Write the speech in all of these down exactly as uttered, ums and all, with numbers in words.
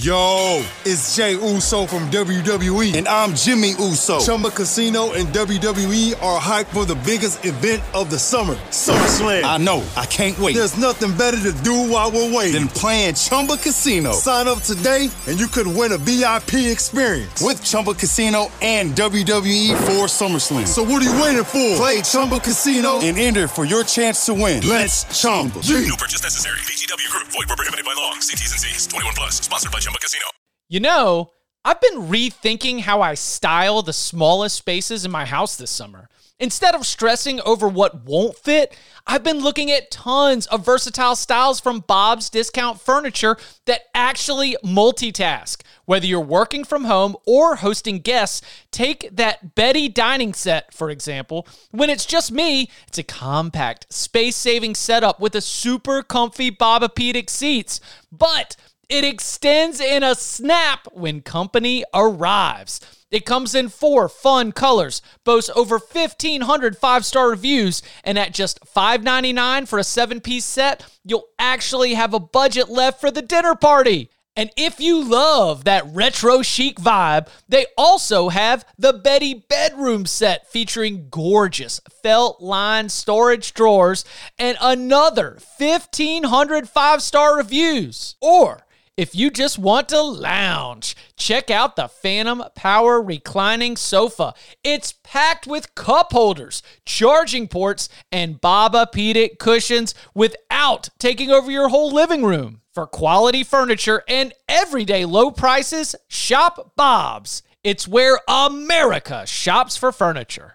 Yo, it's Jay Uso from W W E. And I'm Jimmy Uso. Chumba Casino and W W E are hyped for the biggest event of the summer, SummerSlam. I know. I can't wait. There's nothing better to do while we're waiting than playing Chumba Casino. Sign up today and you could win a V I P experience with Chumba Casino and W W E for SummerSlam. So what are you waiting for? Play Chumba Casino and enter for your chance to win. Let's Chumba. No purchase necessary. V G W Group. Void where prohibited by law. See T's and C's. twenty-one plus. Sponsored by Chumba Casino. You know, I've been rethinking how I style the smallest spaces in my house this summer. Instead of stressing over what won't fit, I've been looking at tons of versatile styles from Bob's Discount Furniture that actually multitask. Whether you're working from home or hosting guests, take that Betty dining set, for example. When it's just me, it's a compact, space-saving setup with a super comfy Bobapedic seats. But it extends in a snap when company arrives. It comes in four fun colors, boasts over fifteen hundred five-star reviews, and at just five ninety-nine for a seven-piece set, you'll actually have a budget left for the dinner party. And if you love that retro chic vibe, they also have the Betty bedroom set featuring gorgeous felt-lined storage drawers and another fifteen hundred five-star reviews. Or if you just want to lounge, check out the Phantom Power Reclining Sofa. It's packed with cup holders, charging ports, and Bobapedic cushions without taking over your whole living room. For quality furniture and everyday low prices, shop Bob's. It's where America shops for furniture.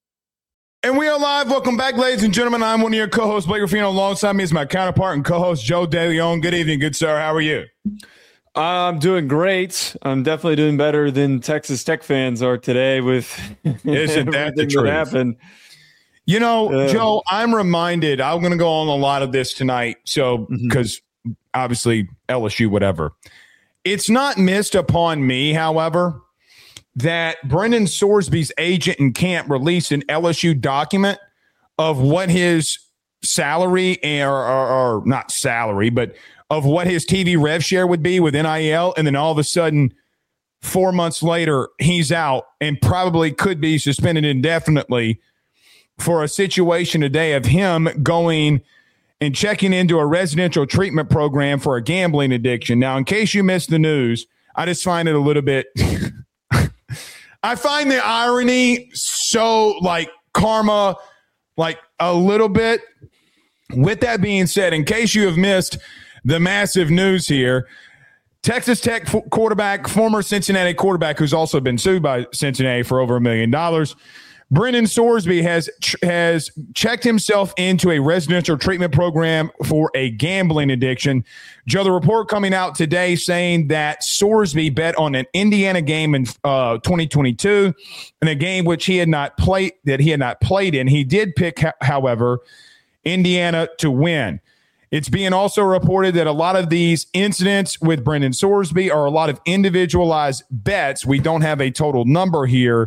And we are live. Welcome back, ladies and gentlemen. I'm one of your co-hosts, Blake Ruffino. Alongside me is my counterpart and co-host, Joe DeLeon. Good evening, good sir. How are you? I'm doing great. I'm definitely doing better than Texas Tech fans are today with Isn't that the truth? That happened. You know, uh, Joe, I'm reminded, I'm going to go on a lot of this tonight. So, because mm-hmm. obviously L S U, whatever. It's not missed upon me, however, that Brendan Sorsby's agent in camp released an L S U document of what his salary or, or, or not salary, but of what his T V rev share would be with N I L. And then all of a sudden, four months later, he's out and probably could be suspended indefinitely for a situation today of him going and checking into a residential treatment program for a gambling addiction. Now, in case you missed the news, I just find it a little bit I find the irony so like karma, like a little bit. With that being said, in case you have missed the massive news here, Texas Tech f- quarterback, former Cincinnati quarterback, who's also been sued by Cincinnati for over a million dollars, Brendan Sorsby has ch- has checked himself into a residential treatment program for a gambling addiction. Joe, the report coming out today saying that Sorsby bet on an Indiana game in uh, twenty twenty-two, in a game which he had not played that he had not played in. He did pick, ha- however, Indiana to win. It's being also reported that a lot of these incidents with Brendan Sorsby are a lot of individualized bets. We don't have a total number here.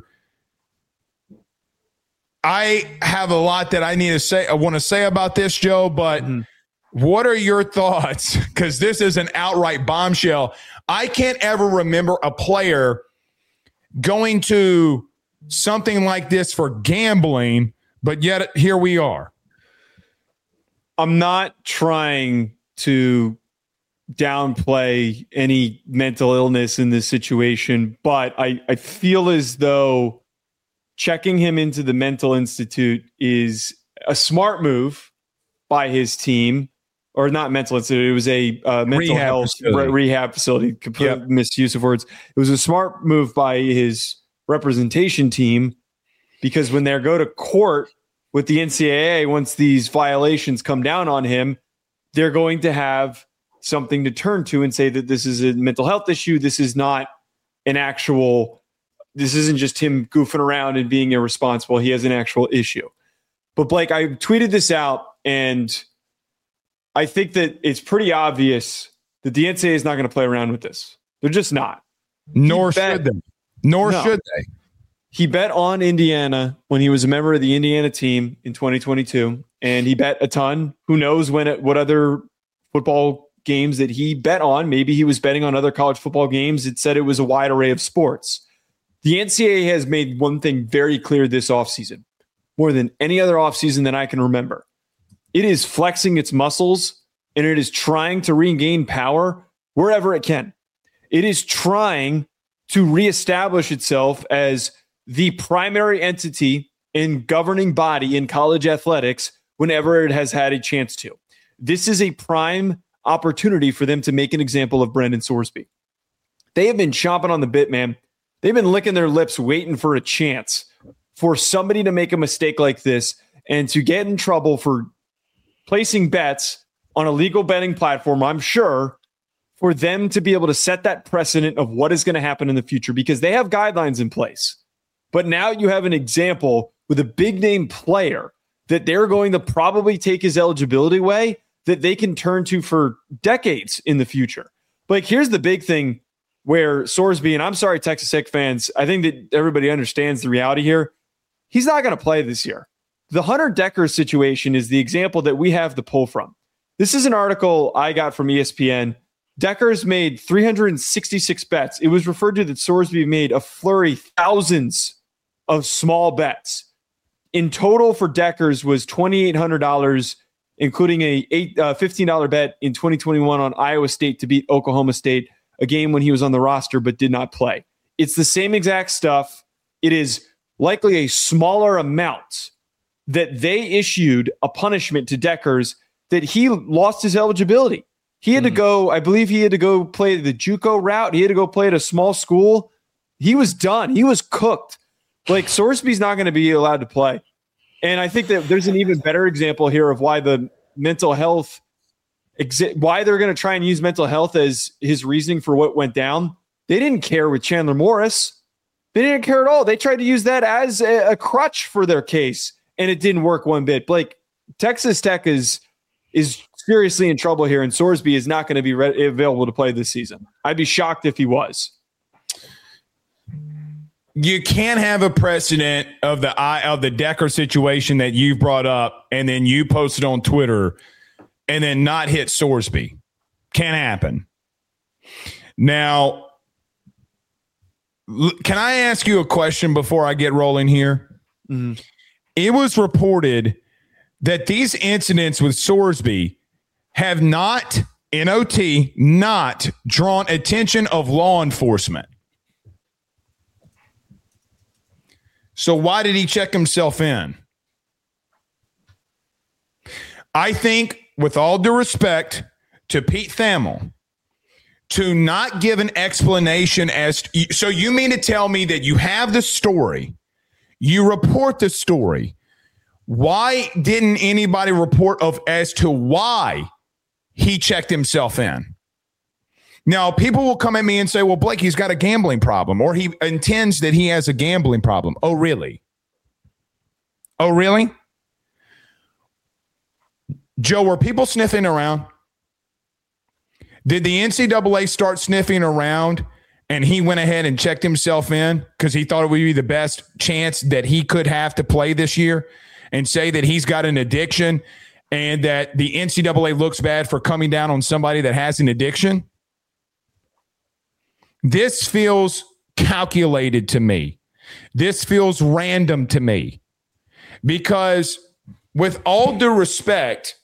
I have a lot that I need to say, I want to say about this, Joe, but mm-hmm. what are your thoughts? Because this is an outright bombshell. I can't ever remember a player going to something like this for gambling, but yet here we are. I'm not trying to downplay any mental illness in this situation, but I, I feel as though checking him into the mental institute is a smart move by his team, or not mental institute. It was a uh, mental rehab health facility. Re- rehab facility. Complete yep. misuse of words. It was a smart move by his representation team, because when they go to court with the N C double A, once these violations come down on him, they're going to have something to turn to and say that this is a mental health issue. This is not an actual This isn't just him goofing around and being irresponsible. He has an actual issue. But Blake, I tweeted this out, and I think that it's pretty obvious that the N C double A is not going to play around with this. They're just not. Nor bet, should they. Nor no. should they. He bet on Indiana when he was a member of the Indiana team in twenty twenty-two, and he bet a ton. Who knows when it, what other football games that he bet on. Maybe he was betting on other college football games. It said it was a wide array of sports. The N C double A has made one thing very clear this offseason, more than any other offseason that I can remember. It is flexing its muscles, and it is trying to regain power wherever it can. It is trying to reestablish itself as the primary entity and governing body in college athletics whenever it has had a chance to. This is a prime opportunity for them to make an example of Brendan Sorsby. They have been chomping on the bit, man. They've been licking their lips waiting for a chance for somebody to make a mistake like this and to get in trouble for placing bets on a legal betting platform, I'm sure, for them to be able to set that precedent of what is going to happen in the future, because they have guidelines in place. But now you have an example with a big name player that they're going to probably take his eligibility away that they can turn to for decades in the future. Like, here's the big thing where Sorsby, and I'm sorry, Texas Tech fans, I think that everybody understands the reality here. He's not going to play this year. The Hunter Decker situation is the example that we have to pull from. This is an article I got from E S P N. Decker's made three hundred sixty-six bets. It was referred to that Sorsby made a flurry, thousands of small bets. In total for Decker's was two thousand eight hundred dollars, including a eight, uh, fifteen dollars bet in twenty twenty-one on Iowa State to beat Oklahoma State, a game when he was on the roster but did not play. It's the same exact stuff. It is likely a smaller amount that they issued a punishment to Decker's that he lost his eligibility. He had mm. to go, I believe he had to go play the JUCO route. He had to go play at a small school. He was done. He was cooked. Like, Sorsby's not going to be allowed to play. And I think that there's an even better example here of why the mental health, exi- why they're going to try and use mental health as his reasoning for what went down. They didn't care with Chandler Morris. They didn't care at all. They tried to use that as a, a crutch for their case, and it didn't work one bit. Blake, Texas Tech is is seriously in trouble here, and Sorsby is not going to be re- available to play this season. I'd be shocked if he was. You can't have a precedent of the of the Decker situation that you've brought up, and then you posted on Twitter, and then not hit Sorsby. Can't happen. Now, can I ask you a question before I get rolling here? Mm-hmm. It was reported that these incidents with Sorsby have not, N O T, not drawn attention of law enforcement. So why did he check himself in? I think, with all due respect to Pete Thamel, to not give an explanation as to, so you mean to tell me that you have the story, you report the story. Why didn't anybody report of as to why he checked himself in? Now, people will come at me and say, well, Blake, he's got a gambling problem, or he intends that he has a gambling problem. Oh, really? Oh, really? Joe, were people sniffing around? Did the N C double A start sniffing around and he went ahead and checked himself in because he thought it would be the best chance that he could have to play this year, and say that he's got an addiction and that the N C double A looks bad for coming down on somebody that has an addiction? This feels calculated to me. This feels random to me, because with all due respect,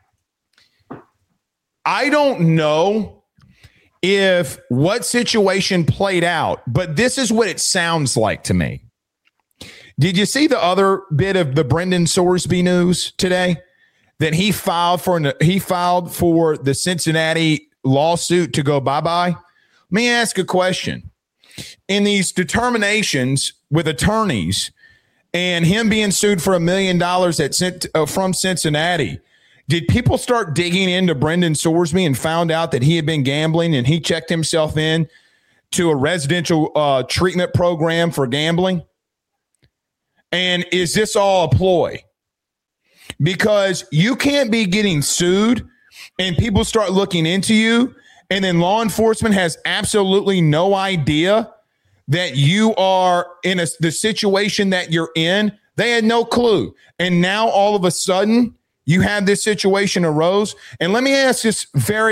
I don't know if what situation played out, but this is what it sounds like to me. Did you see the other bit of the Brendan Sorsby news today? That he filed for he filed for the Cincinnati lawsuit to go bye-bye? Let me ask a question. In these determinations with attorneys and him being sued for a million dollars at uh, from Cincinnati, did people start digging into Brendan Sorsby and found out that he had been gambling and he checked himself in to a residential uh, treatment program for gambling? And is this all a ploy? Because you can't be getting sued and people start looking into you, and then law enforcement has absolutely no idea that you are in a, the situation that you're in. They had no clue. And now all of a sudden you have this situation arose. And let me ask this very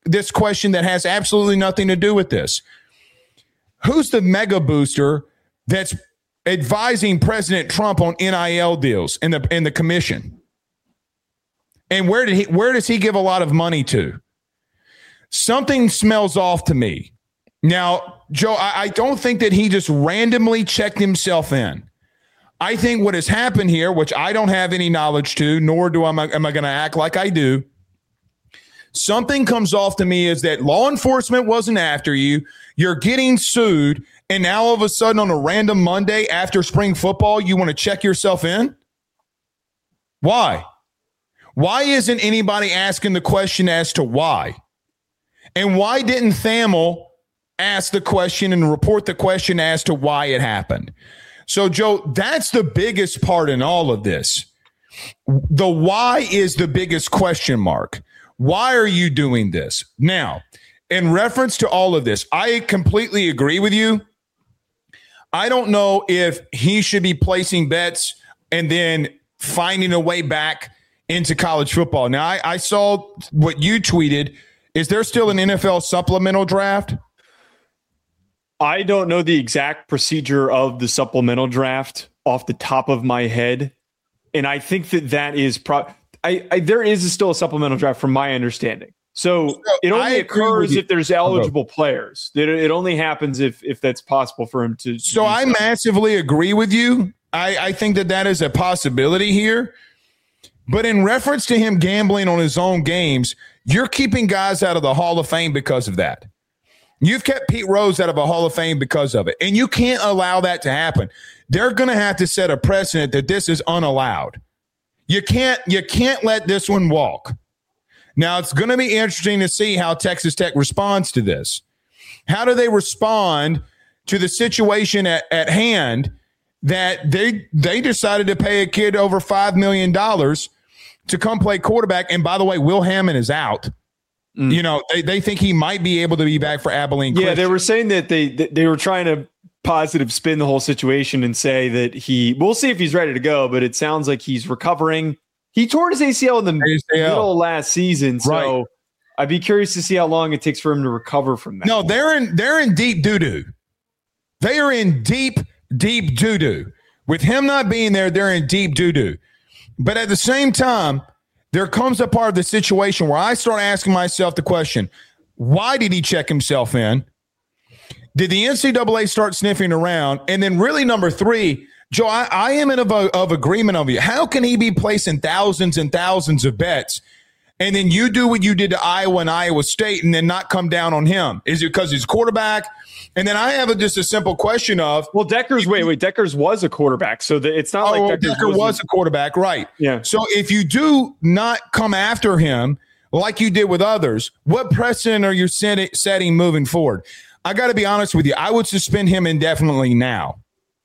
this question that has absolutely nothing to do with this. Who's the mega booster that's advising President Trump on N I L deals in the in the commission? And where did he where does he give a lot of money to? Something smells off to me. Now, Joe, I, I don't think that he just randomly checked himself in. I think what has happened here, which I don't have any knowledge to, nor do I am I, I going to act like I do. Something comes off to me is that law enforcement wasn't after you. You're getting sued. And now all of a sudden on a random Monday after spring football, you want to check yourself in? Why? Why isn't anybody asking the question as to why? And why didn't Thamel ask the question and report the question as to why it happened? So, Joe, that's the biggest part in all of this. The why is the biggest question mark. Why are you doing this? Now, in reference to all of this, I completely agree with you. I don't know if he should be placing bets and then finding a way back into college football. Now, I, I saw what you tweeted. Is there still an N F L supplemental draft? I don't know the exact procedure of the supplemental draft off the top of my head. And I think that that is pro- I, I there is still a supplemental draft from my understanding. So, so it only occurs if there's eligible players. It, it only happens if if that's possible for him to. to so I so. massively agree with you. I, I think that that is a possibility here. But in reference to him gambling on his own games, you're keeping guys out of the Hall of Fame because of that. You've kept Pete Rose out of a Hall of Fame because of it. And you can't allow that to happen. They're going to have to set a precedent that this is unallowed. You can't, you can't let this one walk. Now, it's going to be interesting to see how Texas Tech responds to this. How do they respond to the situation at, at hand that they they decided to pay a kid over five million dollars to come play quarterback? And by the way, Will Hammond is out. Mm. You know, they, they think he might be able to be back for Abilene Yeah, Christian. They were saying that they they were trying to positive spin the whole situation and say that he, we'll see if he's ready to go, but it sounds like he's recovering. He tore his A C L in the A C L. Middle of last season, so right. I'd be curious to see how long it takes for him to recover from that. No, they're in they're in deep doo-doo. They are in deep, deep doo-doo. With him not being there, they're in deep doo-doo. But at the same time, there comes a part of the situation where I start asking myself the question, why did he check himself in? Did the N C double A start sniffing around? And then really number three, Joe, I, I am in of, a, of agreement of you. How can he be placing thousands and thousands of bets and then you do what you did to Iowa and Iowa State and then not come down on him? Is it because he's quarterback? And then I have a, just a simple question of, well, Deckers, wait, wait, Deckers was a quarterback, so the, it's not oh, like Deckers Decker was a quarterback, right? Yeah. So if you do not come after him like you did with others, what precedent are you setting, setting moving forward? I got to be honest with you. I would suspend him indefinitely now.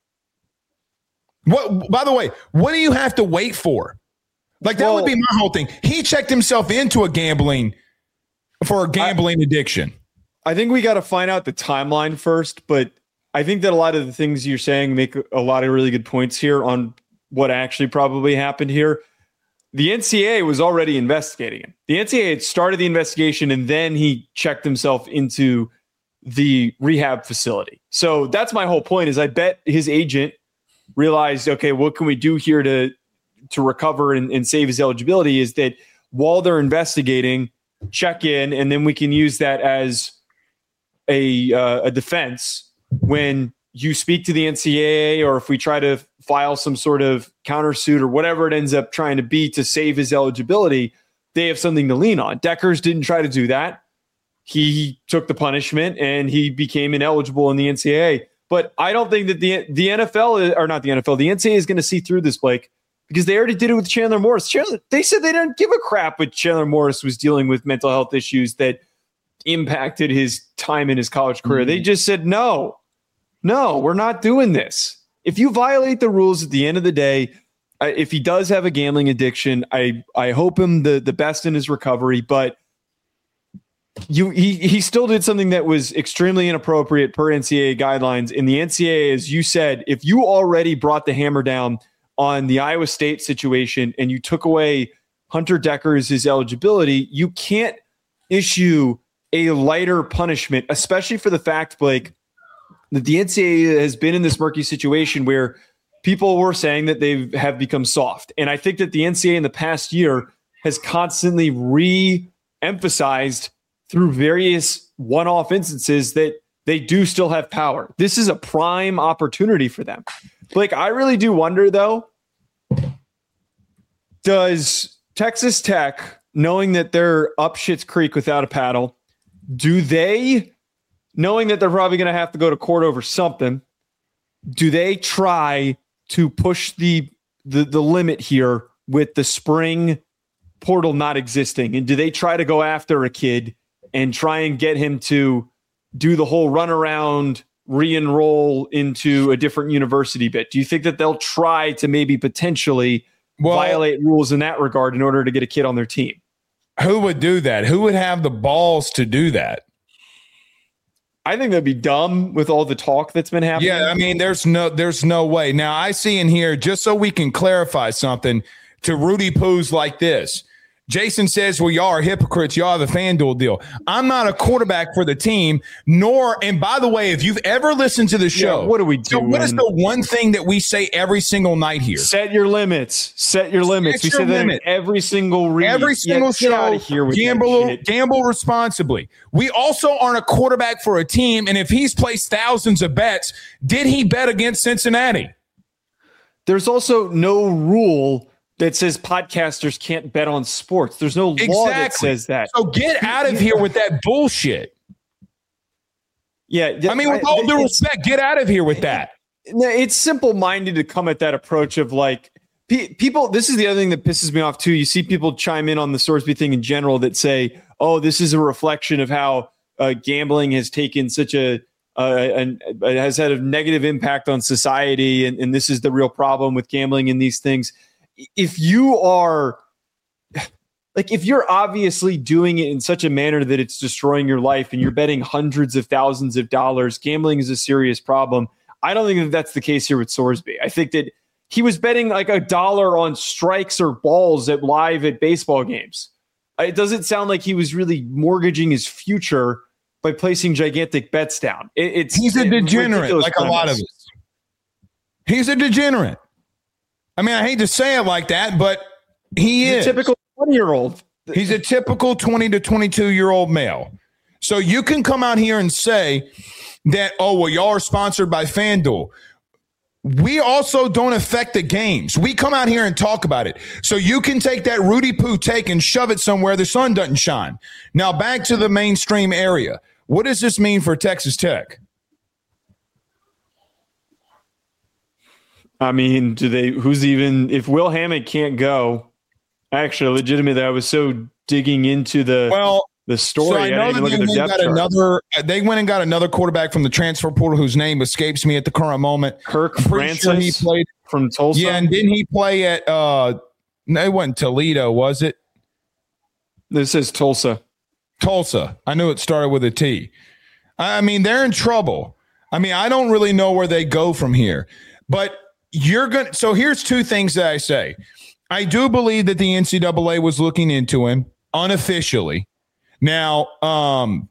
What? By the way, what do you have to wait for? Like that well, would be my whole thing. He checked himself into a gambling for a gambling I, addiction. I think we got to find out the timeline first, but I think that a lot of the things you're saying make a lot of really good points here on what actually probably happened here. The N C double A was already investigating him. The N C double A had started the investigation and then he checked himself into the rehab facility. So that's my whole point is I bet his agent realized, okay, what can we do here to, to recover and, and save his eligibility is that while they're investigating, check in, and then we can use that as a, uh, a defense when you speak to the N C double A or if we try to file some sort of countersuit or whatever it ends up trying to be to save his eligibility, they have something to lean on. Deckers didn't try to do that. He took the punishment and he became ineligible in the N C double A. But I don't think that the the N F L, is, or not the N F L, the N C double A is going to see through this, Blake, because they already did it with Chandler Morris. Chandler, they said they didn't give a crap when Chandler Morris was dealing with mental health issues that impacted his time in his college career. Mm-hmm. They just said, no, no, we're not doing this. If you violate the rules at the end of the day, uh, if he does have a gambling addiction, I, I hope him the, the best in his recovery, but You he he still did something that was extremely inappropriate per N C double A guidelines. In the N C double A, as you said, if you already brought the hammer down on the Iowa State situation and you took away Hunter Deckers' his eligibility, you can't issue a lighter punishment, especially for the fact, Blake, that the N C double A has been in this murky situation where people were saying that they have become soft. And I think that the N C double A in the past year has constantly re-emphasized through various one-off instances that they do still have power. This is a prime opportunity for them. Blake, I really do wonder, though, does Texas Tech, knowing that they're up Schitt's Creek without a paddle, do they, knowing that they're probably going to have to go to court over something, do they try to push the, the the limit here with the spring portal not existing? And do they try to go after a kid and try and get him to do the whole runaround, re-enroll into a different university bit? Do you think that they'll try to maybe potentially well, violate rules in that regard in order to get a kid on their team? Who would do that? Who would have the balls to do that? I think that'd be dumb with all the talk that's been happening. Yeah, I mean, there's no there's no way. Now, I see in here, just so we can clarify something, to Rudy Poos like this. Jason says, well, y'all are hypocrites. Y'all are the FanDuel deal. I'm not a quarterback for the team, nor, and by the way, if you've ever listened to the show, yeah, what do we do? So what is the one thing that we say every single night here? Set your limits. Set your limits. Set we your say that limit. in every single read. Every single yeah, show, here with gamble, gamble responsibly. We also aren't a quarterback for a team, and if he's placed thousands of bets, did he bet against Cincinnati? There's also no rule that says podcasters can't bet on sports. There's no exactly. law that says that. So get out of here with that bullshit. Yeah. I mean, with all due respect, get out of here with that. It's simple-minded to come at that approach of like pe- people. This is the other thing that pisses me off too. You see people chime in on the Sorsby thing in general that say, oh, this is a reflection of how uh, gambling has taken such a, uh, an, uh, has had a negative impact on society. And, and this is the real problem with gambling and these things. If you are like, if you're obviously doing it in such a manner that it's destroying your life and you're betting hundreds of thousands of dollars, gambling is a serious problem. I don't think that that's the case here with Sorsby. I think that he was betting like a dollar on strikes or balls at live at baseball games. It doesn't sound like he was really mortgaging his future by placing gigantic bets down. It, it's He's a degenerate, like a lot of us. He's a degenerate. I mean, I hate to say it like that, but he He's is. a typical twenty-year-old. He's a typical twenty to twenty-two-year-old male. So you can come out here and say that, oh, well, y'all are sponsored by FanDuel. We also don't affect the games. We come out here and talk about it. So you can take that Rudy Poo take and shove it somewhere the sun doesn't shine. Now, back to the mainstream area. What does this mean for Texas Tech? I mean, do they? Who's even? If Will Hammock can't go, actually, legitimately, I was so digging into the well the story. So I know I that look they at went, got another, they went and got another quarterback from the transfer portal whose name escapes me at the current moment. Kirk I'm pretty Francis sure he played from Tulsa. Yeah, and didn't he play at? Uh, no, it wasn't Toledo, was it? This is Tulsa. Tulsa. I knew it started with a T. I mean, they're in trouble. I mean, I don't really know where they go from here, but. You're going to, so here's two things that I say. I do believe that the N C double A was looking into him unofficially. Now, um,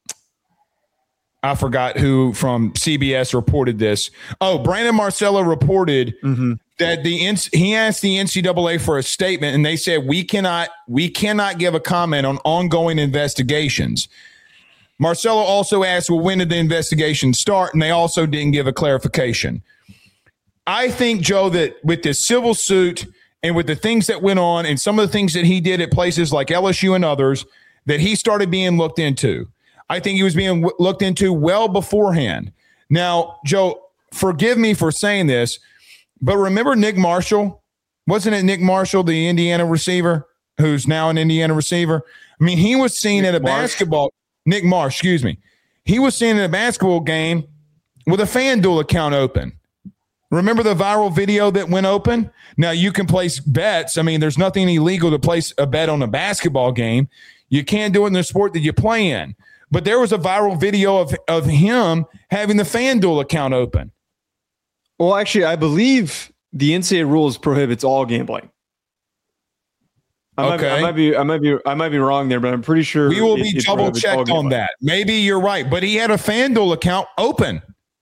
I forgot who from C B S reported this. Oh, Brandon Marcello reported mm-hmm. that the he asked the N C double A for a statement, and they said we cannot we cannot give a comment on ongoing investigations. Marcello also asked, well, when did the investigation start? And they also didn't give a clarification. I think, Joe, that with this civil suit and with the things that went on and some of the things that he did at places like L S U and others, that he started being looked into. I think he was being w- looked into well beforehand. Now, Joe, forgive me for saying this, but remember Nick Marshall? Wasn't it Nick Marshall, the Indiana receiver, who's now an Indiana receiver? I mean, he was seen Nick at a Marsh. basketball – Nick Marsh, excuse me. He was seen at a basketball game with a FanDuel account open. Remember the viral video that went open? Now, you can place bets. I mean, there's nothing illegal to place a bet on a basketball game. You can't do it in the sport that you play in. But there was a viral video of, of him having the FanDuel account open. Well, actually, I believe the N C double A rules prohibits all gambling. I okay, might be, I might be, I might be, I might be wrong there, but I'm pretty sure we will it, be double checked on that. Maybe you're right, but he had a FanDuel account open.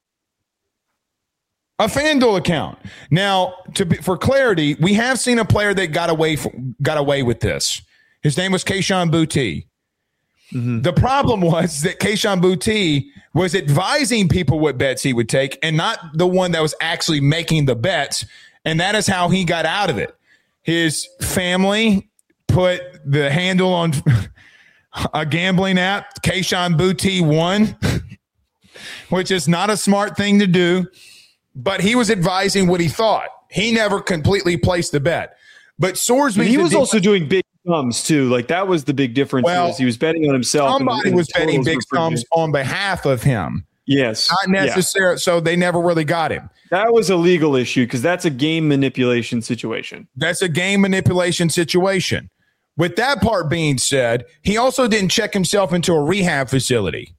A FanDuel account. Now, to be, for clarity, we have seen a player that got away from, got away with this. His name was Kayshon Boutte. Mm-hmm. The problem was that Kayshon Boutte was advising people what bets he would take and not the one that was actually making the bets, and that is how he got out of it. His family put the handle on a gambling app, Kayshon Boutte won, which is not a smart thing to do. But he was advising what he thought. He never completely placed the bet. But Sorsby, he was de- also doing big sums too. Like that was the big difference. Well, was he was betting on himself. Somebody and, and was betting big sums on behalf of him. Yes, not necessarily. Yeah. So they never really got him. That was a legal issue because that's a game manipulation situation. That's a game manipulation situation. With that part being said, he also didn't check himself into a rehab facility.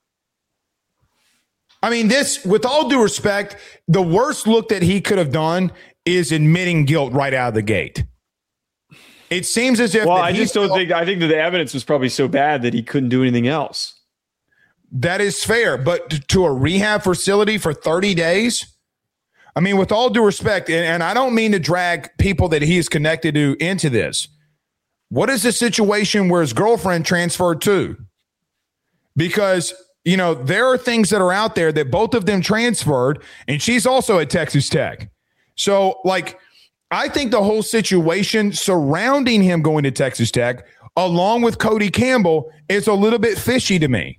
I mean, this, with all due respect, the worst look that he could have done is admitting guilt right out of the gate. It seems as if. Well, I just don't think. I think that the evidence was probably so bad that he couldn't do anything else. That is fair, but to a rehab facility for thirty days. I mean, with all due respect, and, and I don't mean to drag people that he is connected to into this. What is the situation where his girlfriend transferred to? Because, you know, there are things that are out there that both of them transferred, and she's also at Texas Tech. So, like, I think the whole situation surrounding him going to Texas Tech, along with Cody Campbell, is a little bit fishy to me.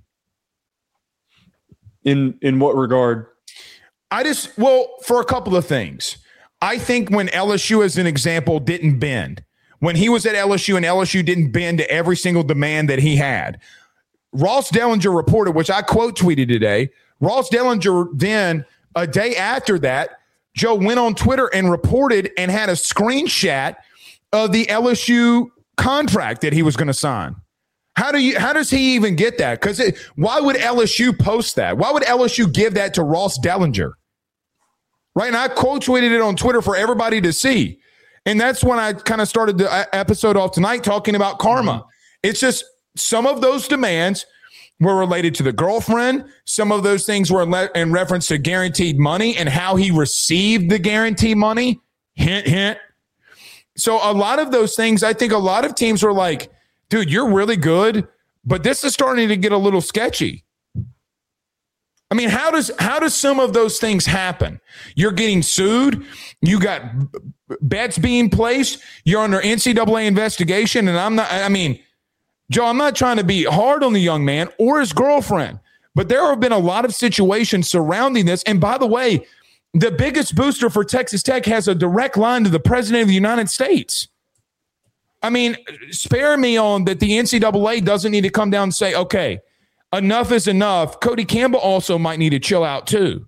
In in what regard? I just, well, for a couple of things. I think when L S U, as an example, didn't bend, when he was at L S U and L S U didn't bend to every single demand that he had, Ross Dellinger reported, which I quote tweeted today, Ross Dellinger then, a day after that, Joe went on Twitter and reported and had a screenshot of the L S U contract that he was going to sign. How do you? How does he even get that? Because why would L S U post that? Why would L S U give that to Ross Dellinger? Right, and I quote tweeted it on Twitter for everybody to see, and that's when I kind of started the episode off tonight talking about karma. Mm-hmm. It's just some of those demands were related to the girlfriend. Some of those things were in, le- in reference to guaranteed money and how he received the guaranteed money. Hint, hint. So a lot of those things, I think a lot of teams were like, dude, you're really good, but this is starting to get a little sketchy. I mean, how does how does some of those things happen? You're getting sued. You got bets being placed. You're under N C double A investigation. And I'm not, I mean, Joe, I'm not trying to be hard on the young man or his girlfriend, but there have been a lot of situations surrounding this. And by the way, the biggest booster for Texas Tech has a direct line to the president of the United States. I mean, spare me on that the N C double A doesn't need to come down and say, okay, enough is enough. Cody Campbell also might need to chill out too.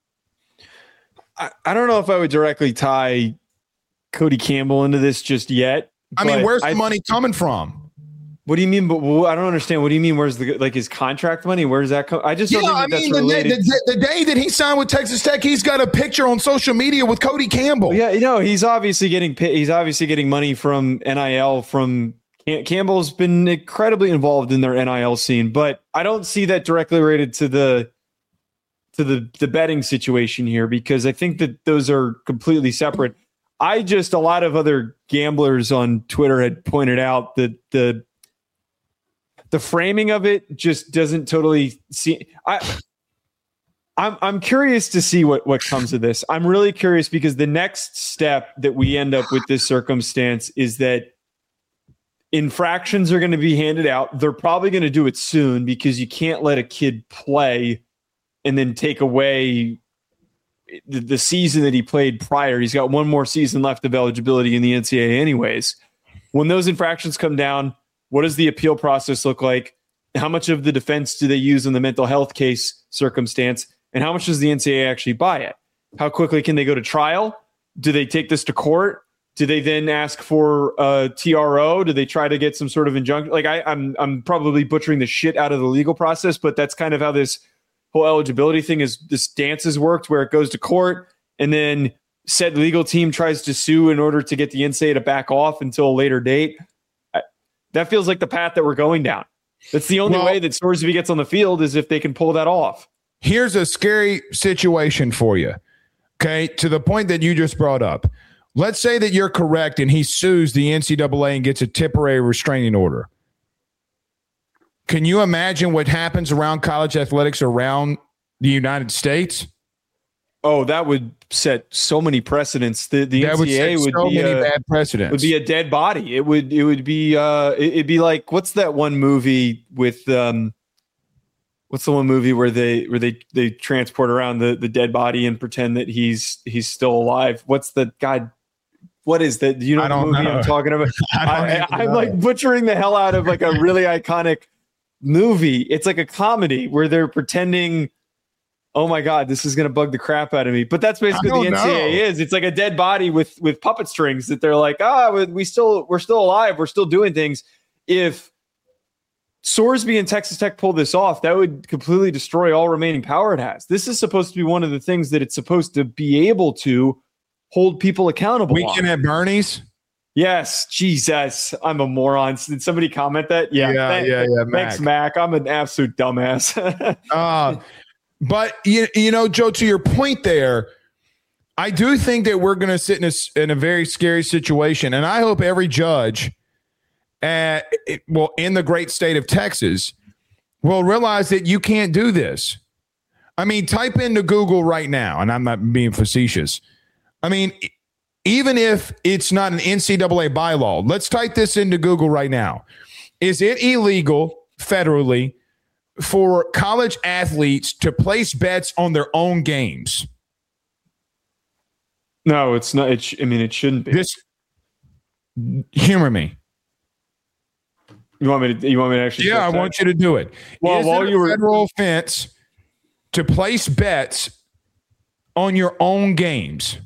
I, I don't know if I would directly tie Cody Campbell into this just yet. I mean, where's the I, money coming from? What do you mean? But well, I don't understand. What do you mean? Where's the like his contract money? Where does that come? I just don't yeah, think that I mean, that's the related. Day, the, the day that he signed with Texas Tech, he's got a picture on social media with Cody Campbell. Yeah, you know, he's obviously getting he's obviously getting money from N I L. From Campbell's been incredibly involved in their N I L scene, but I don't see that directly related to the to the the betting situation here because I think that those are completely separate. I just a lot of other gamblers on Twitter had pointed out that the The framing of it just doesn't totally see. I, I'm I'm curious to see what what comes of this. I'm really curious because the next step that we end up with this circumstance is that infractions are going to be handed out. They're probably going to do it soon because you can't let a kid play and then take away the, the season that he played prior. He's got one more season left of eligibility in the N C double A anyways. When those infractions come down, what does the appeal process look like? How much of the defense do they use in the mental health case circumstance? And how much does the N C double A actually buy it? How quickly can they go to trial? Do they take this to court? Do they then ask for a T R O? Do they try to get some sort of injunction? Like I, I'm, I'm probably butchering the shit out of the legal process, but that's kind of how this whole eligibility thing is. This dance has worked, where it goes to court, and then said legal team tries to sue in order to get the N C A A to back off until a later date. I, that feels like the path that we're going down. That's the only well, way that Scoresby gets on the field is if they can pull that off. Here's a scary situation for you. Okay, to the point that you just brought up. Let's say that you're correct and he sues the N C A A and gets a temporary restraining order. Can you imagine what happens around college athletics around the United States? Oh, that would set so many precedents. The the that N C A A would, would, so be many a, bad precedents. Would be a dead body. It would it would be uh it, it'd be like what's that one movie with um what's the one movie where they where they they transport around the the dead body and pretend that he's he's still alive? What's the God? What is that? Do you know I the don't movie know. I'm talking about? I, I, I'm know. like butchering the hell out of like a really iconic movie. It's like a comedy where they're pretending. Oh my God, this is going to bug the crap out of me. But that's basically what the N C A A know. is. It's like a dead body with with puppet strings that they're like, ah, oh, we still we're still alive. We're still doing things. If Scoresby and Texas Tech pull this off, that would completely destroy all remaining power it has. This is supposed to be one of the things that it's supposed to be able to hold people accountable. Weekend on. at Bernie's. Yes, Jesus, I'm a moron. Did somebody comment that? Yeah, yeah, thank, yeah, yeah. Thanks, Mac. Mac. I'm an absolute dumbass. uh, but you, you know, Joe, to your point there, I do think that we're going to sit in a, in a very scary situation, and I hope every judge at well in the great state of Texas will realize that you can't do this. I mean, type into Google right now, and I'm not being facetious. I mean, even if it's not an N C A A bylaw, let's type this into Google right now. Is it illegal federally for college athletes to place bets on their own games? No, it's not. It sh- I mean, it shouldn't be. This, humor me. You want me to? You want me to actually? Yeah, I that? want you to do it. Well, Is while it a you were federal offense to place bets on your own games?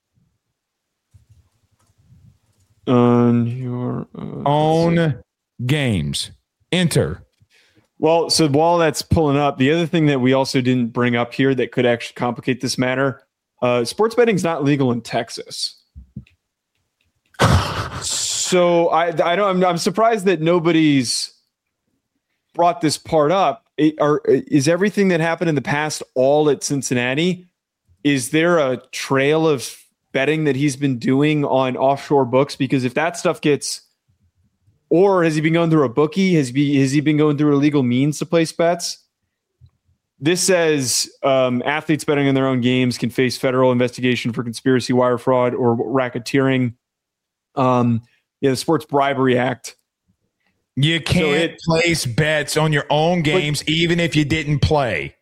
On your uh, own games. Enter. Well, so while that's pulling up, the other thing that we also didn't bring up here that could actually complicate this matter, uh, sports betting is not legal in Texas. So I, I don't. I'm, I'm surprised that nobody's brought this part up. It, are, is everything that happened in the past all at Cincinnati? Is there a trail of betting that he's been doing on offshore books? Because if that stuff gets, or has he been going through a bookie? Has he, has he been going through illegal means to place bets? This says um, athletes betting on their own games can face federal investigation for conspiracy, wire fraud, or racketeering. Um, yeah, the Sports Bribery Act. You can't so it, place bets on your own games, but, even if you didn't play.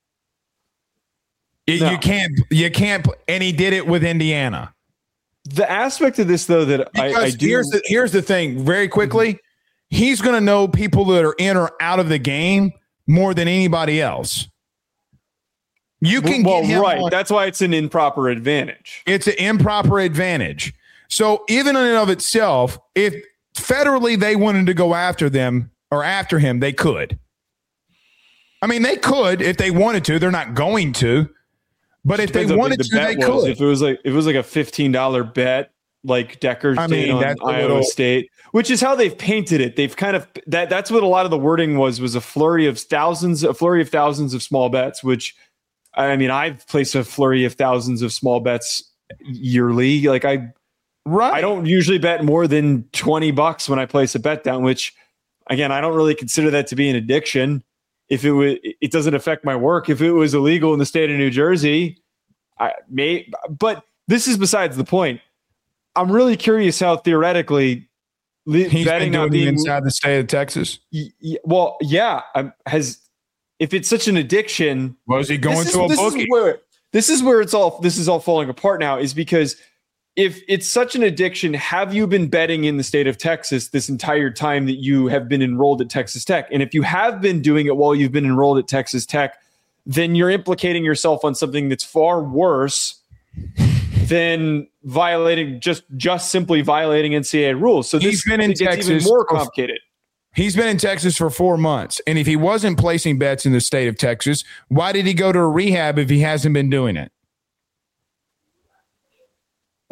You, no. you can't. You can't. And he did it with Indiana. The aspect of this, though, that I, I do. Here's the, here's the thing. Very quickly, mm-hmm. he's going to know people that are in or out of the game more than anybody else. You can well, get him right. on, That's why it's an improper advantage. It's an improper advantage. So even in and of itself, if federally they wanted to go after them or after him, they could. I mean, they could if they wanted to. They're not going to. But if they wanted the to, they was. could. If it was like if it was like a fifteen dollars bet, like Decker I mean, on Iowa little, State, which is how they've painted it. They've kind of that. That's what a lot of the wording was. Was a flurry of thousands, a flurry of thousands of small bets. Which, I mean, I've placed a flurry of thousands of small bets yearly. Like I, right. I don't usually bet more than twenty bucks when I place a bet down. Which, again, I don't really consider that to be an addiction. If it was, it doesn't affect my work. If it was illegal in the state of New Jersey, I may. But this is besides the point. I'm really curious how theoretically he's betting been doing being, inside the state of Texas. Y- y- well, yeah, um, has if it's such an addiction, was he going to is, a bookie? Is where, this is where it's all. This is all falling apart now. Is because if it's such an addiction, have you been betting in the state of Texas this entire time that you have been enrolled at Texas Tech? And if you have been doing it while you've been enrolled at Texas Tech, then you're implicating yourself on something that's far worse than violating just just simply violating N C A A rules. So he's this been in Texas even more complicated. He's been in Texas for four months. And if he wasn't placing bets in the state of Texas, why did he go to a rehab if he hasn't been doing it?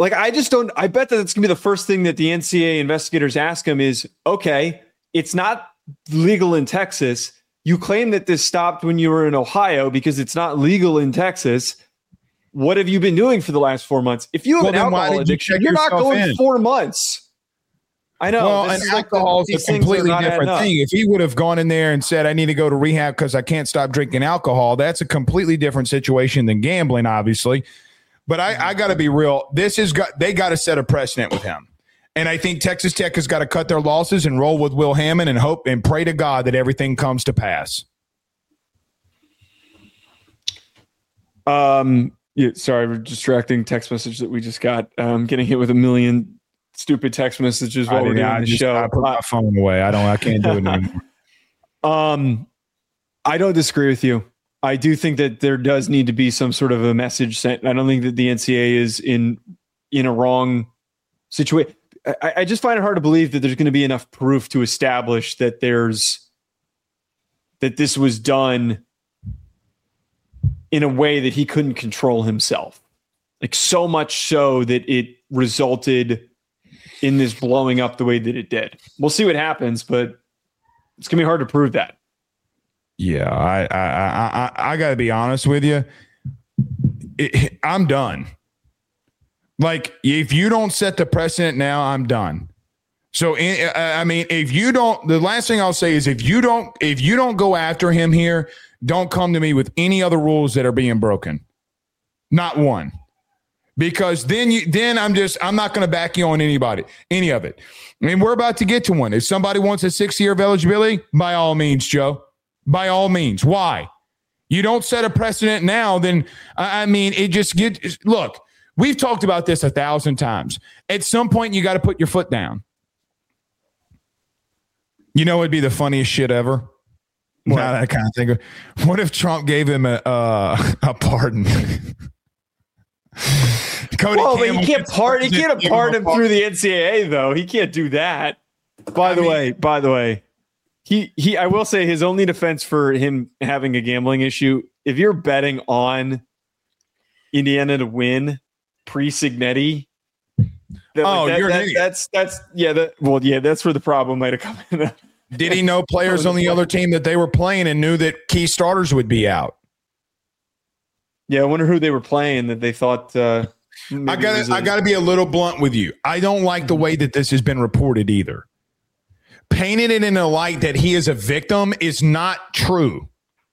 Like, I just don't, I bet that it's going to be the first thing that the N C double A investigators ask him is, okay, it's not legal in Texas. You claim that this stopped when you were in Ohio because it's not legal in Texas. What have you been doing for the last four months? If you have well, an alcohol you addiction, you're not going in? four months. I know. Well, and alcohol is a completely different thing. If he would have gone in there and said, I need to go to rehab because I can't stop drinking alcohol, that's a completely different situation than gambling, obviously. But I, I got to be real. This is got they got to set a precedent with him. And I think Texas Tech has got to cut their losses and roll with Will Hammond and hope and pray to God that everything comes to pass. Um, yeah, sorry, we're distracting text message that we just got. Um, getting hit with a million stupid text messages while we're doing I the just, show. I put my phone away. I don't. I can't do it anymore. um, I don't disagree with you. I do think that there does need to be some sort of a message sent. I don't think that the N C double A is in in a wrong situation. I, I just find it hard to believe that there's going to be enough proof to establish that there's that this was done in a way that he couldn't control himself. Like, so much so that it resulted in this blowing up the way that it did. We'll see what happens, but it's going to be hard to prove that. Yeah, I I I, I, I got to be honest with you. It, I'm done. Like, if you don't set the precedent now, I'm done. So, I mean, if you don't, the last thing I'll say is if you don't, if you don't go after him here, don't come to me with any other rules that are being broken. Not one. Because then you, then I'm just, I'm not going to back you on anybody, any of it. I mean, we're about to get to one. If somebody wants a six year of eligibility, by all means, Joe, by all means. Why? You don't set a precedent now, then, I mean, it just gets, look, we've talked about this a thousand times. At some point, you got to put your foot down. You know, it'd be the funniest shit ever. What? Now that I kind of think of, what if Trump gave him a uh, a pardon? Cody well, but he can't pardon. He can't pardon him through the N C double A, though. He can't do that. By I the mean, way, by the way, he he. I will say his only defense for him having a gambling issue. If you're betting on Indiana to win pre-Signetti, that, oh, like, that, you're that, an idiot. That's that's yeah. That, well, yeah, that's where the problem might have come in. Did he know players on the other team that they were playing and knew that key starters would be out? Yeah, I wonder who they were playing that they thought. Uh, I got I got to be a little blunt with you. I don't like the way that this has been reported either. Painting it in a light that he is a victim is not true.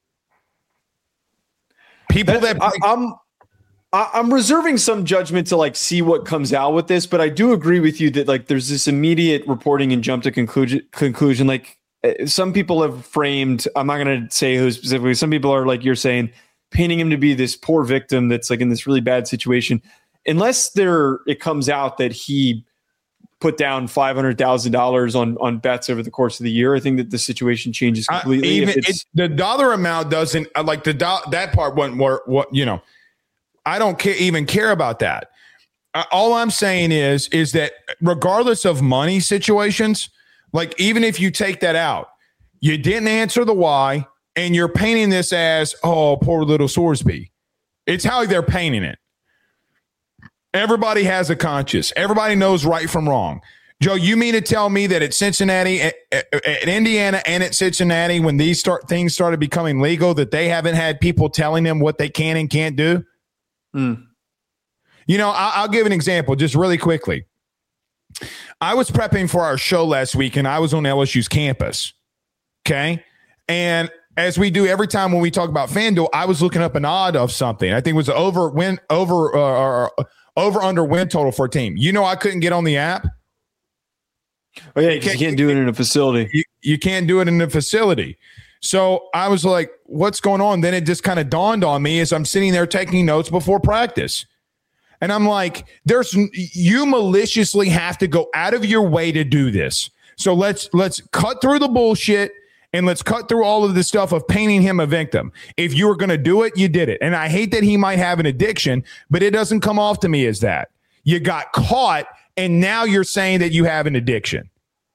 People That's, that I, I'm I'm reserving some judgment to like see what comes out with this, but I do agree with you that like there's this immediate reporting and jump to conclusion. Conclusion, like some people have framed. I'm not going to say who specifically. Some people are like you're saying, painting him to be this poor victim that's like in this really bad situation. Unless there it comes out that he put down five hundred thousand dollars on on bets over the course of the year, I think that the situation changes completely. Uh, even if it's, it, the dollar amount doesn't like the do, that part wasn't what what you know. I don't care, even care about that. Uh, all I'm saying is, is that regardless of money situations, like even if you take that out, you didn't answer the why, and you're painting this as, oh, poor little Sorsby. It's how they're painting it. Everybody has a conscience. Everybody knows right from wrong. Joe, you mean to tell me that at Cincinnati, at, at Indiana, and at Cincinnati, when these start things started becoming legal, that they haven't had people telling them what they can and can't do? Mm. You know, I, I'll give an example just really quickly. I was prepping for our show last week, and I was on L S U's campus. Okay, and as we do every time when we talk about FanDuel, I was looking up an odd of something. I think it was over win over uh, over under win total for a team. You know, I couldn't get on the app. Oh yeah, you can't, you can't do it in a facility. You, you can't do it in a facility. So I was like, what's going on? Then it just kind of dawned on me as I'm sitting there taking notes before practice. And I'm like, there's you maliciously have to go out of your way to do this. So let's let's cut through the bullshit and let's cut through all of the stuff of painting him a victim. If you were going to do it, you did it. And I hate that he might have an addiction, but it doesn't come off to me as that. You got caught, and now you're saying that you have an addiction.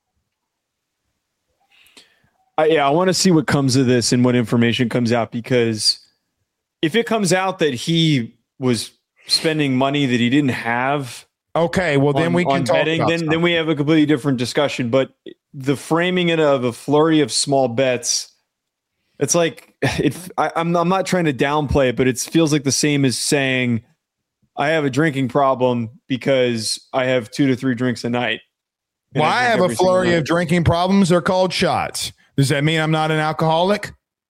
Uh, yeah, I want to see what comes of this and what information comes out, because if it comes out that he was spending money that he didn't have Okay, well then on, we can on talk betting, about then something. then we have a completely different discussion. But the framing it of a flurry of small bets, it's like it. I, I'm I'm not trying to downplay it, but it feels like the same as saying I have a drinking problem because I have two to three drinks a night. Well, I, I have a flurry of drinking problems. They're called shots. Does that mean I'm not an alcoholic?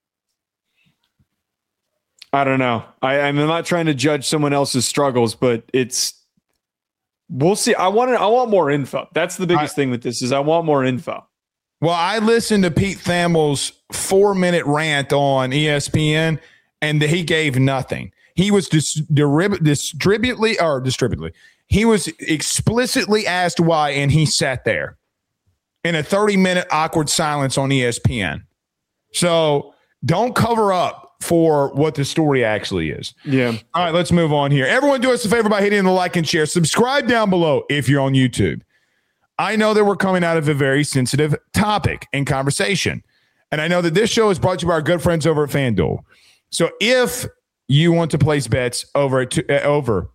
I don't know. I, I'm not trying to judge someone else's struggles, but it's. We'll see. I want to, I want more info. That's the biggest I, thing with this is I want more info. Well, I listened to Pete Thamel's four minute rant on E S P N, and he gave nothing. He was dis- derib- distributely or distributely. He was explicitly asked why, and he sat there in a thirty minute awkward silence on E S P N. So don't cover up for what the story actually is. Yeah. All right, let's move on here. Everyone do us a favor by hitting the like and share. Subscribe down below if you're on YouTube. I know that we're coming out of a very sensitive topic and conversation. And I know that this show is brought to you by our good friends over at FanDuel. So if you want to place bets over at, uh, over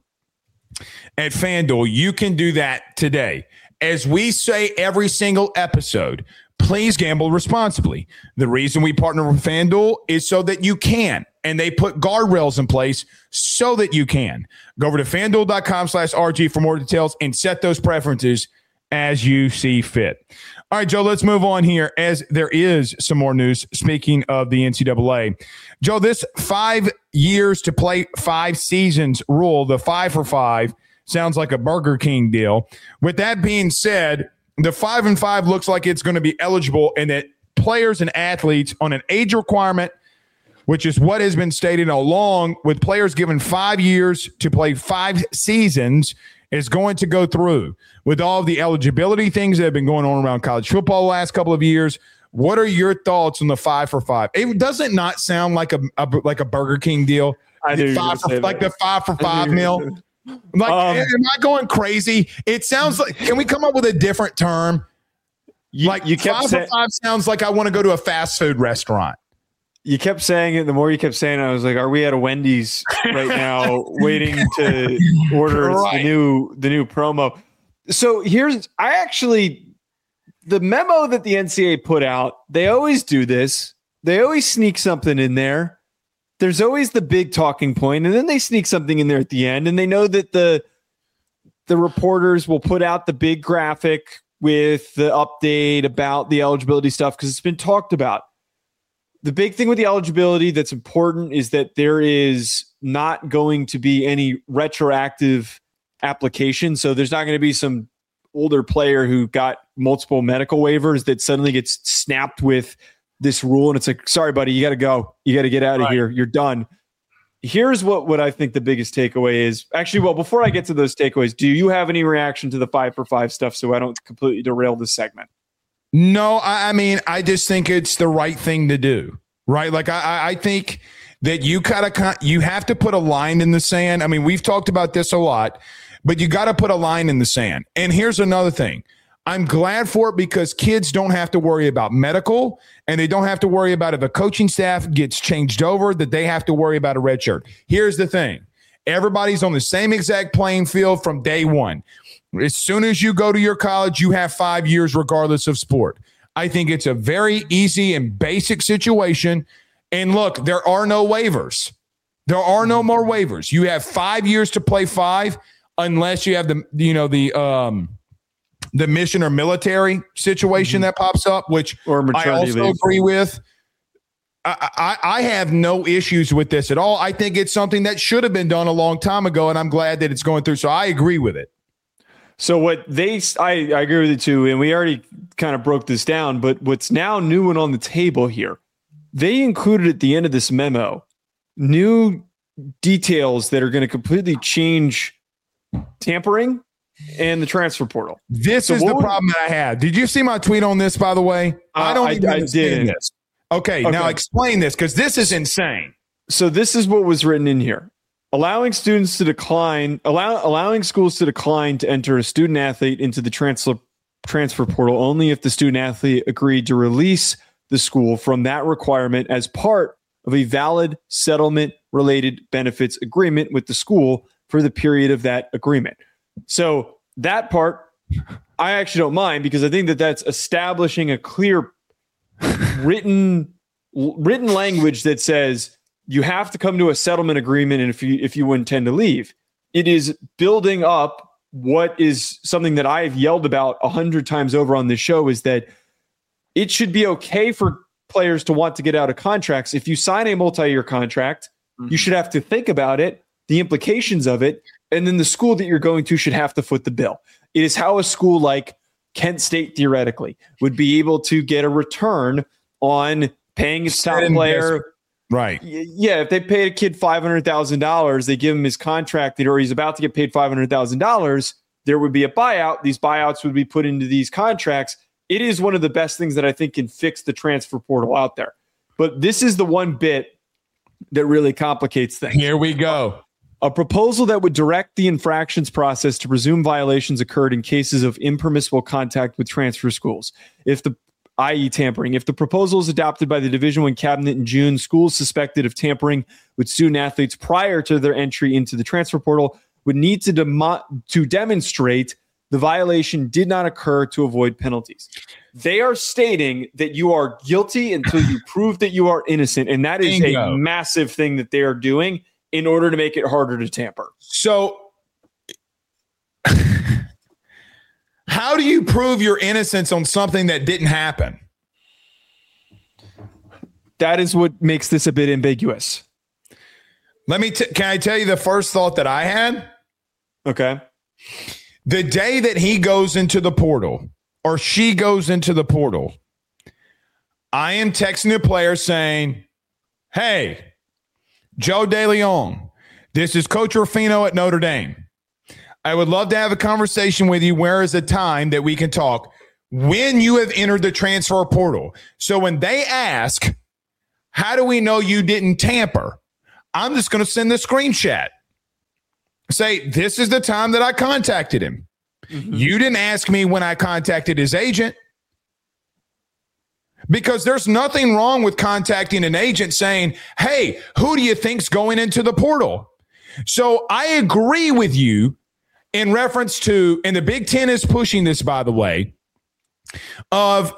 at FanDuel, you can do that today. As we say every single episode, please gamble responsibly. The reason we partner with FanDuel is so that you can, and they put guardrails in place so that you can. Go over to FanDuel.com slash RG for more details and set those preferences as you see fit. All right, Joe, let's move on here as there is some more news. Speaking of the N C double A, Joe, this five years to play five seasons rule, the five for five, sounds like a Burger King deal. With that being said, the five and five looks like it's going to be eligible, and that players and athletes on an age requirement, which is what has been stated along with players given five years to play five seasons, is going to go through with all of the eligibility things that have been going on around college football the last couple of years. What are your thoughts on the five for five? It doesn't not sound like a, a like a Burger King deal. I do five for, like the five for five meal. Like, um, am I going crazy? It sounds like, can we come up with a different term? You, like you kept five say- for five sounds like I want to go to a fast food restaurant. You kept saying it. The more you kept saying it, I was like, are we at a Wendy's right now waiting to order right. the new, the new promo? So here's, I actually, the memo that the N C double A put out, they always do this. They always sneak something in there. There's always the big talking point, and then they sneak something in there at the end, and they know that the the reporters will put out the big graphic with the update about the eligibility stuff because it's been talked about. The big thing with the eligibility that's important is that there is not going to be any retroactive application. So there's not going to be some older player who got multiple medical waivers that suddenly gets snapped with this rule, and it's like, sorry, buddy, you got to go. You got to get out of right. here. You're done. Here's what, what I think the biggest takeaway is. Actually, well, before I get to those takeaways, do you have any reaction to the five for five stuff so I don't completely derail this segment? No, I, I mean, I just think it's the right thing to do, right? Like, I, I think that you gotta, you have to put a line in the sand. I mean, we've talked about this a lot, but you got to put a line in the sand. And here's another thing. I'm glad for it because kids don't have to worry about medical, and they don't have to worry about if a coaching staff gets changed over, that they have to worry about a red shirt. Here's the thing. Everybody's on the same exact playing field from day one. As soon as you go to your college, you have five years regardless of sport. I think it's a very easy and basic situation. And look, there are no waivers. There are no more waivers. You have five years to play five unless you have the, you know, the, um, the mission or military situation mm-hmm. that pops up, which or I also leave. agree with. I, I, I have no issues with this at all. I think it's something that should have been done a long time ago, and I'm glad that it's going through. So I agree with it. So what they, I, I agree with it too, and we already kind of broke this down, but what's now new and on the table here, they included at the end of this memo new details that are going to completely change tampering and the transfer portal. This so is the would, problem that I had. Did you see my tweet on this, by the way? Uh, I don't I, even I understand did. this. Okay, okay, now explain this because this is insane. So this is what was written in here. Allowing students to decline, allow, allowing schools to decline to enter a student athlete into the transfer transfer portal only if the student athlete agreed to release the school from that requirement as part of a valid settlement-related benefits agreement with the school for the period of that agreement. So that part, I actually don't mind because I think that that's establishing a clear written written language that says you have to come to a settlement agreement, and if you if you intend to leave, it is building up what is something that I've yelled about a hundred times over on this show is that it should be okay for players to want to get out of contracts. If you sign a multi-year contract, mm-hmm. you should have to think about it, the implications of it, and then the school that you're going to should have to foot the bill. It is how a school like Kent State theoretically would be able to get a return on paying its top player. Right. Yeah, if they paid a kid five hundred thousand dollars, they give him his contract or he's about to get paid five hundred thousand dollars, there would be a buyout. These buyouts would be put into these contracts. It is one of the best things that I think can fix the transfer portal out there. But this is the one bit that really complicates things. Here we go. A proposal that would direct the infractions process to presume violations occurred in cases of impermissible contact with transfer schools. If the that is tampering. If the proposal is adopted by the Division I cabinet in June, schools suspected of tampering with student athletes prior to their entry into the transfer portal would need to, demo- to demonstrate the violation did not occur to avoid penalties. They are stating that you are guilty until you prove that you are innocent, and that is Bingo. a massive thing that they are doing in order to make it harder to tamper. So how do you prove your innocence on something that didn't happen? That is what makes this a bit ambiguous. Let me, t- can I tell you the first thought that I had? Okay. The day that he goes into the portal or she goes into the portal, I am texting the player saying, hey, Joe DeLeon, this is Coach Ruffino at Notre Dame. I would love to have a conversation with you. Where is a time that we can talk when you have entered the transfer portal? So when they ask, how do we know you didn't tamper? I'm just going to send the screenshot. Say, this is the time that I contacted him. Mm-hmm. You didn't ask me when I contacted his agent. Because there's nothing wrong with contacting an agent saying, hey, who do you think's going into the portal? So I agree with you in reference to, and the Big Ten is pushing this, by the way, of,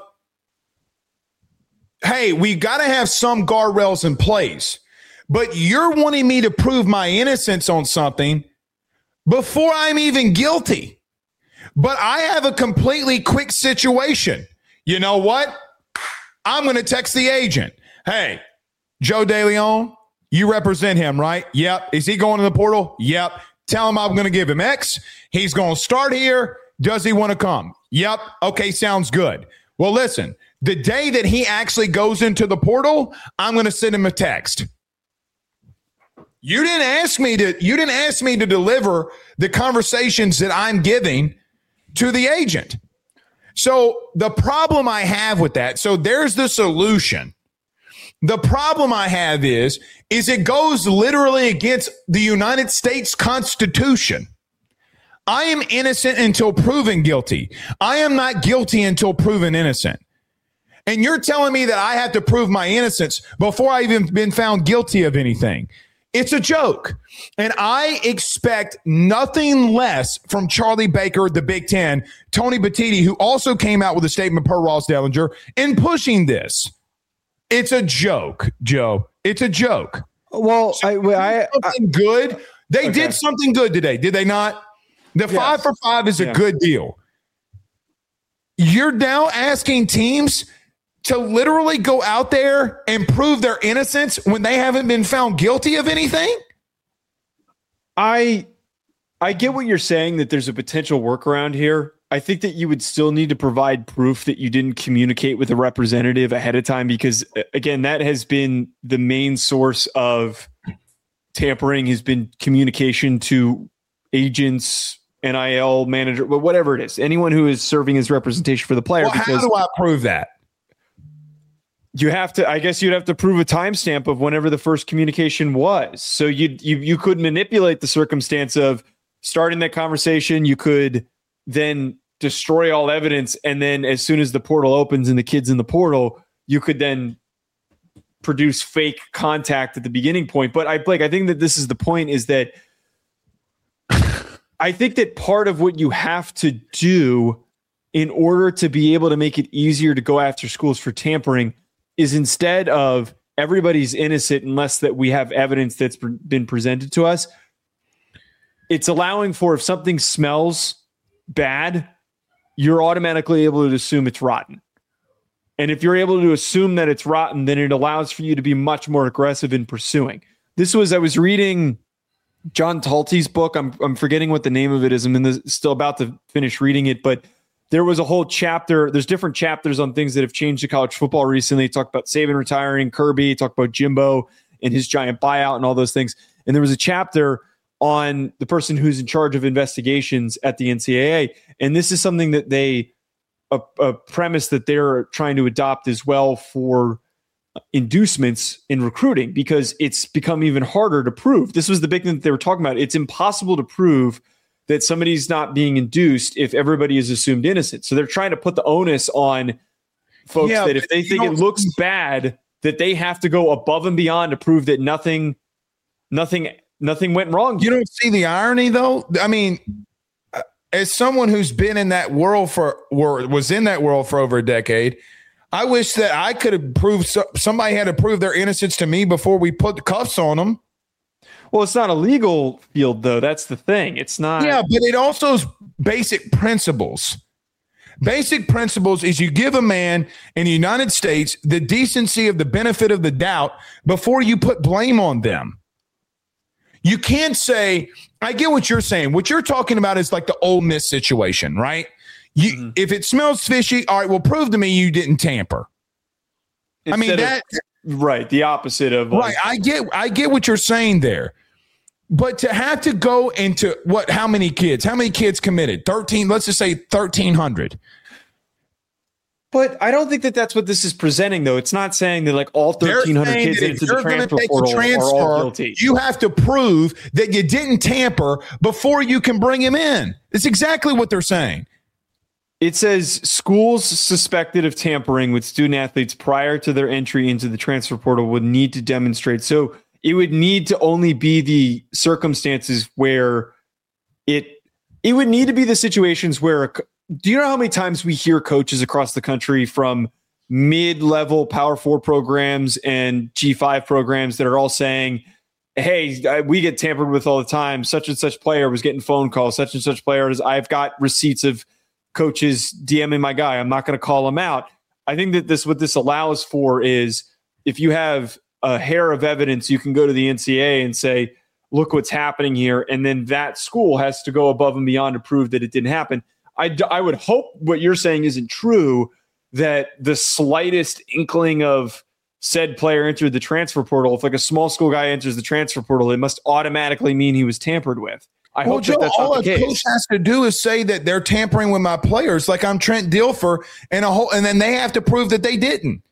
hey, we got to have some guardrails in place. But you're wanting me to prove my innocence on something before I'm even guilty. But I have a completely quick situation. You know what? I'm going to text the agent. Hey, Joe DeLeon, you represent him, right? Yep. Is he going to the portal? Yep. Tell him I'm going to give him X. He's going to start here. Does he want to come? Yep. Okay, sounds good. Well, listen, the day that he actually goes into the portal, I'm going to send him a text. You didn't ask me to, you didn't ask me to deliver the conversations that I'm giving to the agent. So the problem I have with that, so there's the solution. The problem I have is, is it goes literally against the United States Constitution. I am innocent until proven guilty. I am not guilty until proven innocent. And you're telling me that I have to prove my innocence before I even been found guilty of anything. It's a joke. And I expect nothing less from Charlie Baker, the Big Ten, Tony Petitti, who also came out with a statement per Ross Dellinger in pushing this. It's a joke, Joe. It's a joke. Well, so I, I, something I, good. They okay. did something good today, did they not? The yes. five for five is a yeah. good deal. You're now asking teams to literally go out there and prove their innocence when they haven't been found guilty of anything? I I get what you're saying, that there's a potential workaround here. I think that you would still need to provide proof that you didn't communicate with a representative ahead of time, because, again, that has been the main source of tampering, has been communication to agents, N I L manager, but whatever it is, anyone who is serving as representation for the player. Well, because how do I prove that? You have to, I guess you'd have to prove a timestamp of whenever the first communication was. So you you you could manipulate the circumstance of starting that conversation. You could then destroy all evidence, and then as soon as the portal opens and the kid's in the portal, you could then produce fake contact at the beginning point. But I Blake, I think that this is the point, is that I think that part of what you have to do in order to be able to make it easier to go after schools for tampering is instead of everybody's innocent unless that we have evidence that's been presented to us, it's allowing for if something smells bad, you're automatically able to assume it's rotten. And if you're able to assume that it's rotten, then it allows for you to be much more aggressive in pursuing. This was, I was reading John Talty's book. I'm I'm forgetting what the name of it is. I'm in the, still about to finish reading it, but there was a whole chapter. There's different chapters on things that have changed the college football recently. He talked about Saban retiring, Kirby, he talked about Jimbo and his giant buyout and all those things. And there was a chapter on the person who's in charge of investigations at the N C double A. And this is something that they, a, a premise that they're trying to adopt as well for inducements in recruiting, because it's become even harder to prove. This was the big thing that they were talking about. It's impossible to prove that somebody's not being induced if everybody is assumed innocent. So they're trying to put the onus on folks yeah, that if they think it looks bad, that they have to go above and beyond to prove that nothing, nothing, nothing went wrong. You don't see the irony though? I mean, as someone who's been in that world for, or was in that world for over a decade, I wish that I could have proved so, somebody had to prove their innocence to me before we put the cuffs on them. Well, it's not a legal field, though. That's the thing. It's not. Yeah, but it also is basic principles. Basic principles is you give a man in the United States the decency of the benefit of the doubt before you put blame on them. You can't say, I get what you're saying. What you're talking about is like the Ole Miss situation, right? You, mm-hmm. If it smells fishy, all right, well, prove to me you didn't tamper. Instead I mean, that. Of, right. The opposite of. Like, right. I get, I get what you're saying there. But to have to go into what, how many kids, how many kids committed? thirteen, let's just say thirteen hundred. But I don't think that that's what this is presenting, though. It's not saying that like all thirteen hundred kids into the transfer portal transfer, are all guilty. You have to prove that you didn't tamper before you can bring him in. It's exactly what they're saying. It says schools suspected of tampering with student athletes prior to their entry into the transfer portal would need to demonstrate. So it would need to only be the circumstances where it, it would need to be the situations where, a, do you know how many times we hear coaches across the country from mid-level Power Four programs and G five programs that are all saying, hey, we get tampered with all the time. Such and such player was getting phone calls. Such and such player is, I've got receipts of coaches DMing my guy. I'm not going to call him out. I think that this, what this allows for is if you have a hair of evidence, you can go to the N C double A and say, look what's happening here. And then that school has to go above and beyond to prove that it didn't happen. I, I would hope what you're saying isn't true, that the slightest inkling of said player entered the transfer portal, if like a small school guy enters the transfer portal, it must automatically mean he was tampered with. I well, hope Joe, that that's all not the a case. coach has to do is say that they're tampering with my players, like I'm Trent Dilfer, and a whole, and then they have to prove that they didn't.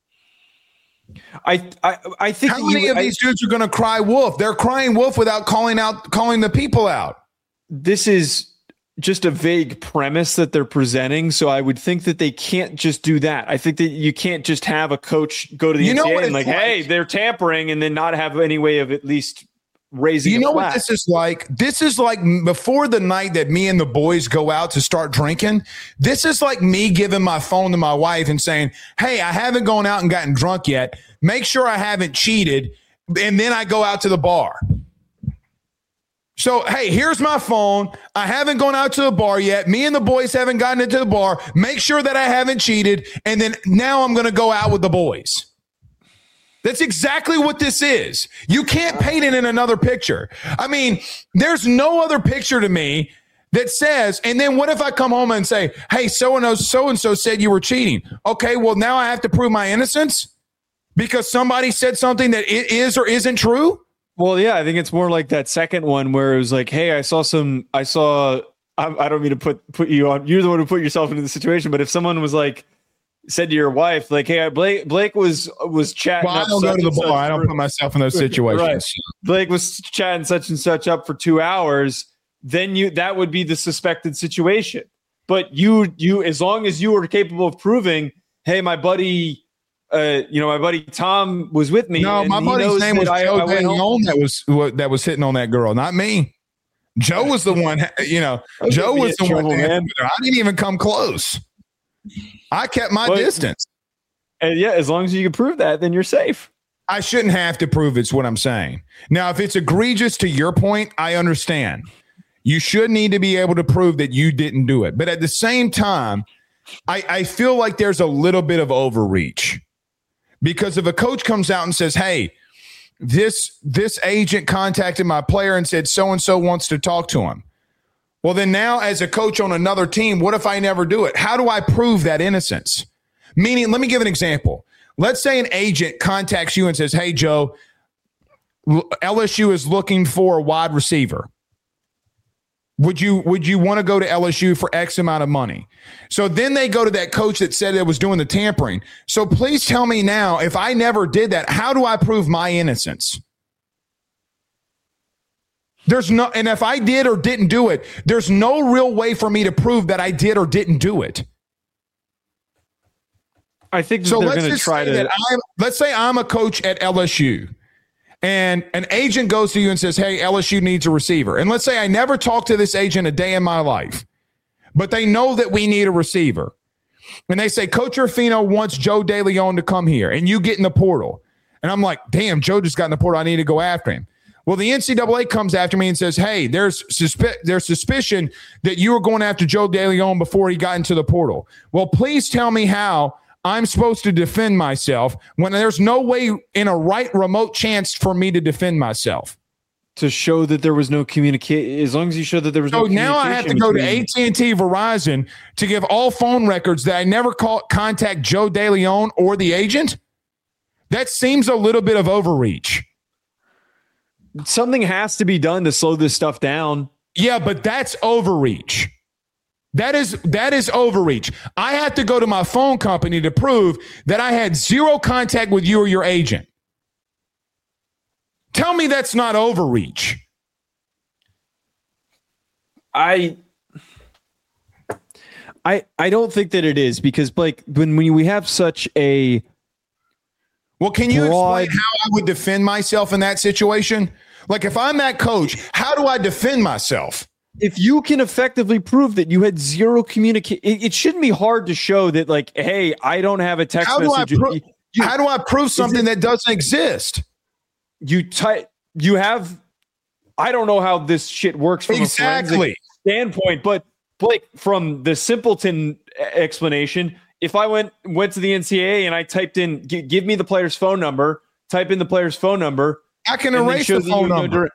I I, I think how many you, of I, these dudes are going to cry wolf? They're crying wolf without calling out, calling the people out. This is just a vague premise that they're presenting, so I would think that they can't just do that. I think that you can't just have a coach go to the you N C double A and like, like, hey, they're tampering, and then not have any way of at least raising. You know flag. What this is like? This is like before the night that me and the boys go out to start drinking. This is like me giving my phone to my wife and saying, hey, I haven't gone out and gotten drunk yet. Make sure I haven't cheated. And then I go out to the bar. So, hey, here's my phone. I haven't gone out to the bar yet. Me and the boys haven't gotten into the bar. Make sure that I haven't cheated. And then now I'm going to go out with the boys. That's exactly what this is. You can't paint it in another picture. I mean, there's no other picture to me that says, and then what if I come home and say, hey, so-and-so, so-and-so said you were cheating. Okay, well, now I have to prove my innocence because somebody said something that it is or isn't true? Well, yeah, I think it's more like that second one where it was like, hey, I saw some, I saw, I, I don't mean to put, put you on, you're the one who put yourself into the situation, but if someone was like, said to your wife, like, hey, Blake, Blake was, was chatting. Well, I don't go to the bar. I don't put myself in those situations. Right. Blake was chatting such and such up for two hours. Then you, that would be the suspected situation. But you, you, as long as you were capable of proving, hey, my buddy, Uh, you know, my buddy Tom was with me. No, my buddy's name was Joe Danione that was that was hitting on that girl, not me. Joe was the one, you know, Joe was the one. Man. I didn't even come close. I kept my but, distance. And yeah, as long as you can prove that, then you're safe. I shouldn't have to prove it's what I'm saying. Now, if it's egregious to your point, I understand. You should need to be able to prove that you didn't do it. But at the same time, I, I feel like there's a little bit of overreach. Because if a coach comes out and says, hey, this this agent contacted my player and said so-and-so wants to talk to him. Well, then now as a coach on another team, what if I never do it? How do I prove that innocence? Meaning, let me give an example. Let's say an agent contacts you and says, hey, Joe, L S U is looking for a wide receiver. Would you would you want to go to L S U for X amount of money? So then they go to that coach that said it was doing the tampering. So please tell me now, if I never did that, how do I prove my innocence? There's no, and if I did or didn't do it, there's no real way for me to prove that I did or didn't do it. I think so. They're Let's going to just try say to. That I'm, let's say I'm a coach at L S U. And an agent goes to you and says, hey, L S U needs a receiver. And let's say I never talked to this agent a day in my life, but they know that we need a receiver. And they say, Coach Ruffino wants Joe DeLeon to come here. And you get in the portal. And I'm like, damn, Joe just got in the portal. I need to go after him. Well, the N C double A comes after me and says, hey, there's, suspe- there's suspicion that you were going after Joe DeLeon before he got into the portal. Well, please tell me how I'm supposed to defend myself when there's no way in a right remote chance for me to defend myself. To show that there was no communication, as long as you show that there was no communication. So now I have to go to A T and T Verizon to give all phone records that I never call, contact Joe DeLeon or the agent? That seems a little bit of overreach. Something has to be done to slow this stuff down. Yeah, but that's overreach. That is that is overreach. I have to go to my phone company to prove that I had zero contact with you or your agent. Tell me that's not overreach. I I I don't think that it is, because Blake, when when we have such a well, can you broad, explain how I would defend myself in that situation? Like if I'm that coach, how do I defend myself? If you can effectively prove that you had zero communication, it, it shouldn't be hard to show that, like, hey, I don't have a text how message. Do I pro- you, you, how do I prove something it, that doesn't exist? You type, you have, I don't know how this shit works from exactly. a forensic standpoint, but Blake, from the simpleton explanation, if I went went to the N C double A and I typed in, give me the player's phone number, type in the player's phone number, I can erase the phone number.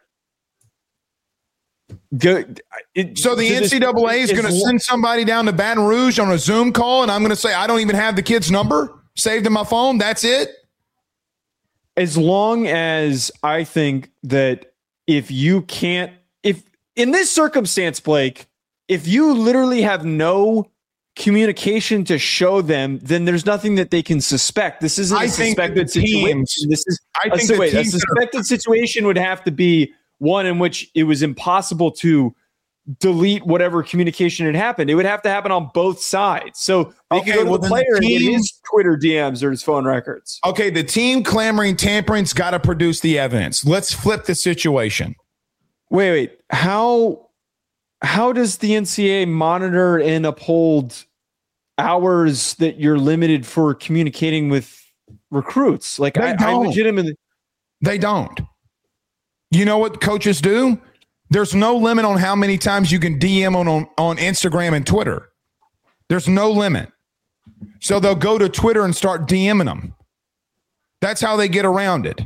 Go, it, so the N C double A is going to send somebody down to Baton Rouge on a Zoom call, and I'm going to say, I don't even have the kid's number saved in my phone. That's it. As long as I think that if you can't, if in this circumstance, Blake, if you literally have no communication to show them, then there's nothing that they can suspect. This isn't I a suspected situation. This is I think a, wait, a suspected are- situation would have to be one in which it was impossible to delete whatever communication had happened. It would have to happen on both sides. So they okay, could go to well, the player the team, and get his Twitter D Ms or his phone records. Okay, the team clamoring tampering's got to produce the evidence. Let's flip the situation. Wait, wait. How how does the N C double A monitor and uphold hours that you're limited for communicating with recruits? Like I, I legitimately they don't. You know what coaches do? There's no limit on how many times you can D M on, on, on Instagram and Twitter. There's no limit. So they'll go to Twitter and start DMing them. That's how they get around it.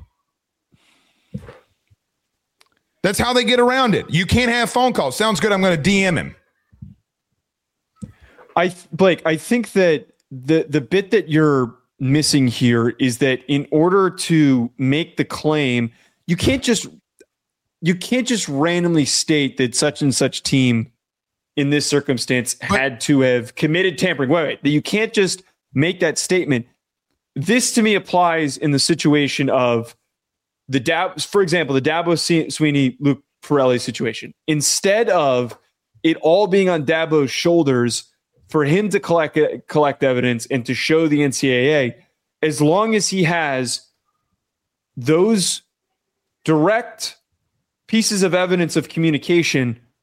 That's how they get around it. You can't have phone calls. Sounds good. I'm going to D M him. I Blake, I think that the the bit that you're missing here is that in order to make the claim, you can't just You can't just randomly state that such and such team in this circumstance had to have committed tampering. Wait, wait. You can't just make that statement. This to me applies in the situation of the Dab, for example, the Dabo Sweeney, Luke Pirelli situation. Instead of it all being on Dabo's shoulders for him to collect collect evidence and to show the N C double A, as long as he has those direct pieces of evidence of communication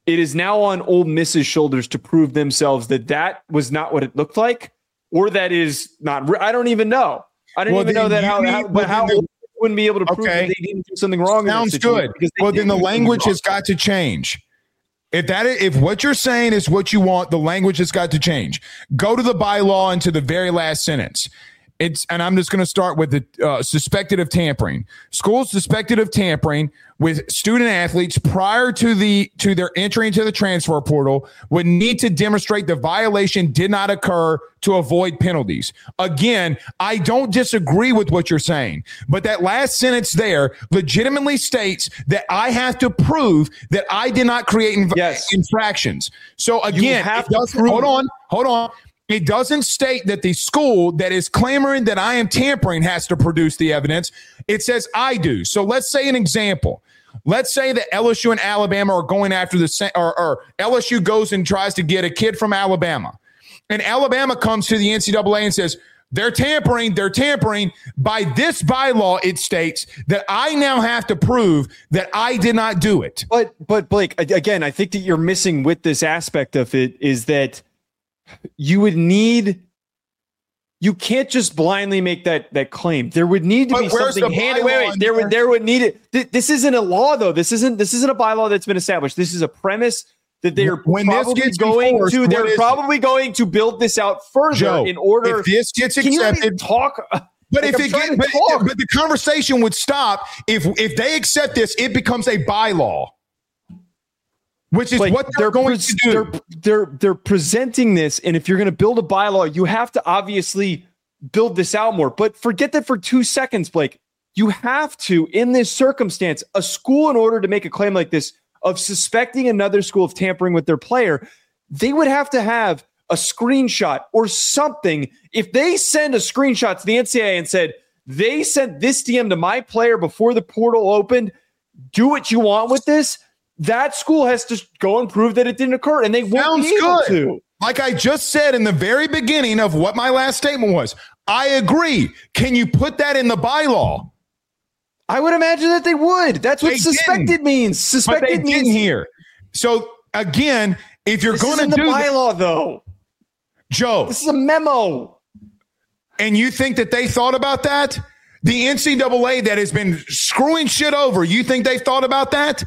it is now on Ole Miss's shoulders to prove themselves that that was not what it looked like, or that is not. Re- I don't even know. I don't well, even know that how, need, how, but how the, wouldn't be able to prove okay. that they didn't do something wrong. Sounds good. Well, then the language has got to change. If that is, if what you're saying is what you want, the language has got to change. Go to the bylaw and to the very last sentence. It's, and I'm just going to start with the uh, suspected of tampering. Schools suspected of tampering with student athletes prior to the to their entry into the transfer portal would need to demonstrate the violation did not occur to avoid penalties. Again, I don't disagree with what you're saying, but that last sentence there legitimately states that I have to prove that I did not create inv- yes. infractions. So again, have it does, to prove- hold on, hold on. It doesn't state that the school that is clamoring that I am tampering has to produce the evidence. It says I do. So let's say an example. Let's say that L S U and Alabama are going after the or, or L S U goes and tries to get a kid from Alabama. And Alabama comes to the N C double A and says, they're tampering, they're tampering. By this bylaw, it states that I now have to prove that I did not do it. But, but Blake, again, I think that you're missing with this aspect of it is that you would need, you can't just blindly make that that claim. There would need to but be something handed. Wait, wait, there would there would need it. Th- this isn't a law though. This isn't this isn't a bylaw that's been established. This is a premise that they're when probably this going enforced, to. They're probably it? going to build this out further Joe, in order. If this gets accepted, talk. But like if I'm it gets, but, but the conversation would stop if if they accept this. It becomes a bylaw. Which is like what they're, they're going pre- to do. They're, they're, they're presenting this, and if you're going to build a bylaw, you have to obviously build this out more. But forget that for two seconds, Blake. You have to, in this circumstance, a school, in order to make a claim like this of suspecting another school of tampering with their player, they would have to have a screenshot or something. If they send a screenshot to the N C double A and said, they sent this D M to my player before the portal opened, do what you want with this, that school has to go and prove that it didn't occur, and they won't Sounds be able good. to. Like I just said in the very beginning of what my last statement was, I agree. Can you put that in the bylaw? I would imagine that they would. That's what they suspected didn't. means. Suspected but they means didn't here. So again, if you're going to do the bylaw, though, Joe, this is a memo, and you think that they thought about that? The N C double A that has been screwing shit over, you think they thought about that?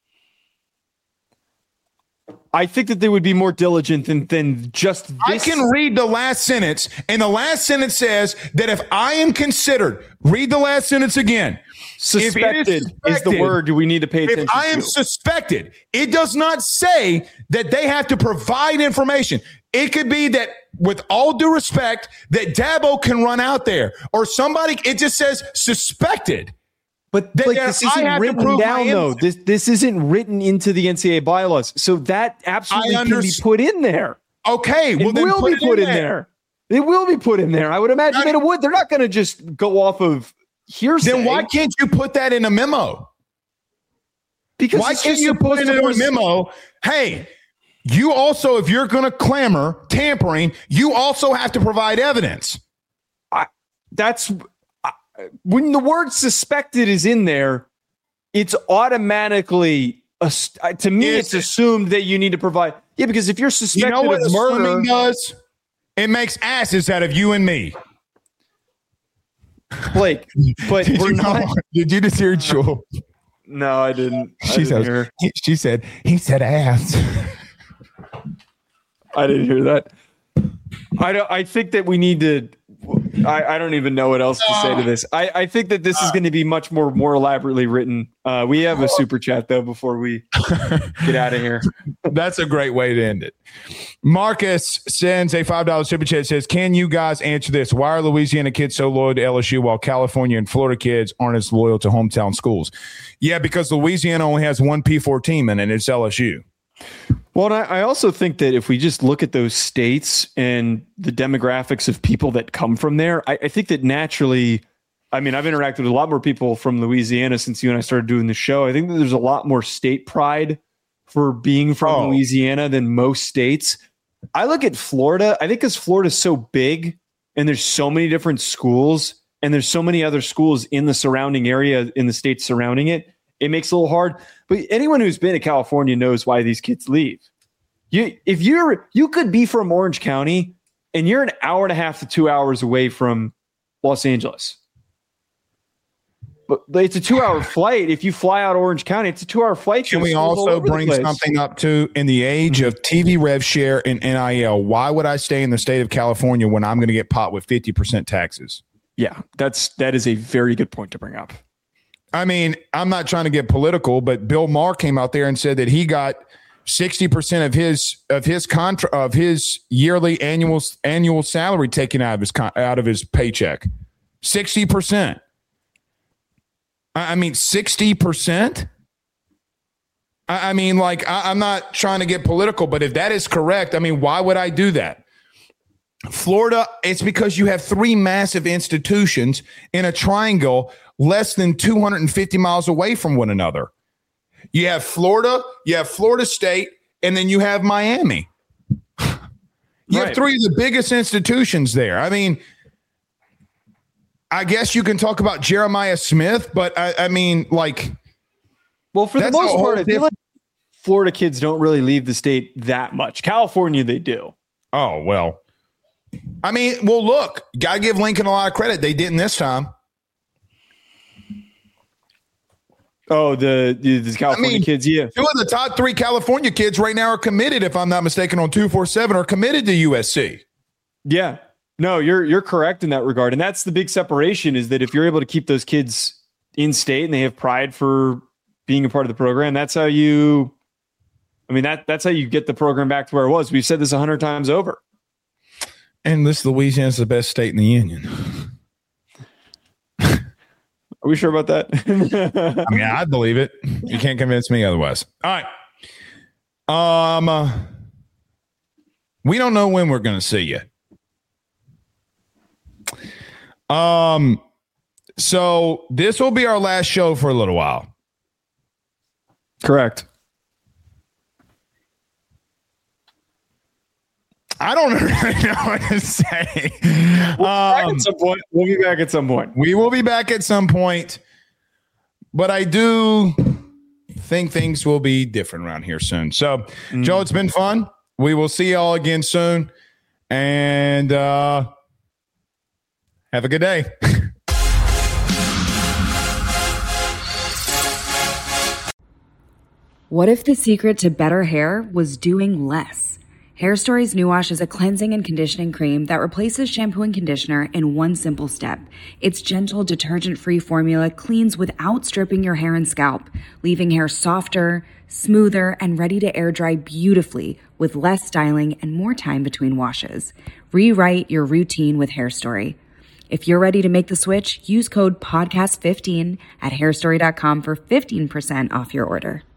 I think that they would be more diligent than, than just this. I can read the last sentence, and the last sentence says that if I am considered, read the last sentence again. Suspected is, suspected is the word we need to pay attention to. If I am to. suspected, it does not say that they have to provide information. It could be that, with all due respect, that Dabo can run out there, or somebody, it just says suspected. But like, this isn't written down, though. This this isn't written into the N C double A bylaws, so that absolutely can be put in there. Okay, well, it then will put be it put in in there. there. It will be put in there. I would imagine that it would. They're not going to just go off of hearsay. Then why can't you put that in a memo? Because why can't you put it in a memo? Hey, you also, if you're going to clamor tampering, you also have to provide evidence. I, that's. When the word suspected is in there, it's automatically, a, to me, it's, it's assumed that you need to provide. Yeah, because if you're suspected you know what of murder, does? It makes asses out of you and me. Blake, but did, we're you not, know, did you just hear Jewel? No, I didn't. I she, didn't said, hear. He, she said, he said ass. I didn't hear that. I don't. I think that we need to. I, I don't even know what else to say to this. I, I think that this is going to be much more more elaborately written. Uh, we have a super chat, though, before we get out of here. That's a great way to end it. Marcus sends a five dollars super chat, says, can you guys answer this? Why are Louisiana kids so loyal to L S U while California and Florida kids aren't as loyal to hometown schools? Yeah, because Louisiana only has one P four team, and it's L S U. Well, I also think that if we just look at those states and the demographics of people that come from there, I, I think that naturally, I mean, I've interacted with a lot more people from Louisiana since you and I started doing the show. I think that there's a lot more state pride for being from oh. Louisiana than most states. I look at Florida, I think because Florida's so big and there's so many different schools and there's so many other schools in the surrounding area, in the states surrounding it. it makes it a little hard. But anyone who's been to California knows why these kids leave. You, if you're, you could be from Orange County and you're an hour and a half to two hours away from Los Angeles. But it's a two-hour flight. If you fly out of Orange County, it's a two-hour flight. Can we also bring something up to in the age mm-hmm. of T V rev share and N I L? Why would I stay in the state of California when I'm going to get popped with fifty percent taxes? Yeah, that's that is a very good point to bring up. I mean, I'm not trying to get political, but Bill Maher came out there and said that he got sixty percent of his of his contra- of his yearly annual annual salary taken out of his con- out of his paycheck. sixty percent. I mean, sixty percent? I mean, like, I, I'm not trying to get political, but if that is correct, I mean, why would I do that? Florida, it's because you have three massive institutions in a triangle less than two hundred fifty miles away from one another. You have Florida, you have Florida State, and then you have Miami. You right. have three of the biggest institutions there. I mean, I guess you can talk about Jeremiah Smith, but I, I mean, like, well, for the most part, I feel like Florida kids don't really leave the state that much. California, they do. Oh, well, I mean, well, look, gotta give Lincoln a lot of credit. They didn't this time. Oh, the, the California I mean, kids, yeah. Two of the top three California kids right now are committed, if I'm not mistaken, on two forty-seven, are committed to U S C. Yeah. No, you're you're correct in that regard. And that's the big separation, is that if you're able to keep those kids in state and they have pride for being a part of the program, that's how you, I mean, that that's how you get the program back to where it was. We've said this a hundred times over. And this Louisiana's the best state in the union. Are we sure about that? I mean, I believe it. You can't convince me otherwise. All right. Um, uh, we don't know when we're going to see you. Um, so this will be our last show for a little while. Correct. I don't really know what to say. We'll, um, at some point. we'll be back at some point. We will be back at some point, but I do think things will be different around here soon. So, mm. Joe, it's been fun. We will see y'all again soon, and uh, have a good day. What if the secret to better hair was doing less? Hair Story's New Wash is a cleansing and conditioning cream that replaces shampoo and conditioner in one simple step. Its gentle, detergent-free formula cleans without stripping your hair and scalp, leaving hair softer, smoother, and ready to air dry beautifully with less styling and more time between washes. Rewrite your routine with Hair Story. If you're ready to make the switch, use code podcast fifteen at hair story dot com for fifteen percent off your order.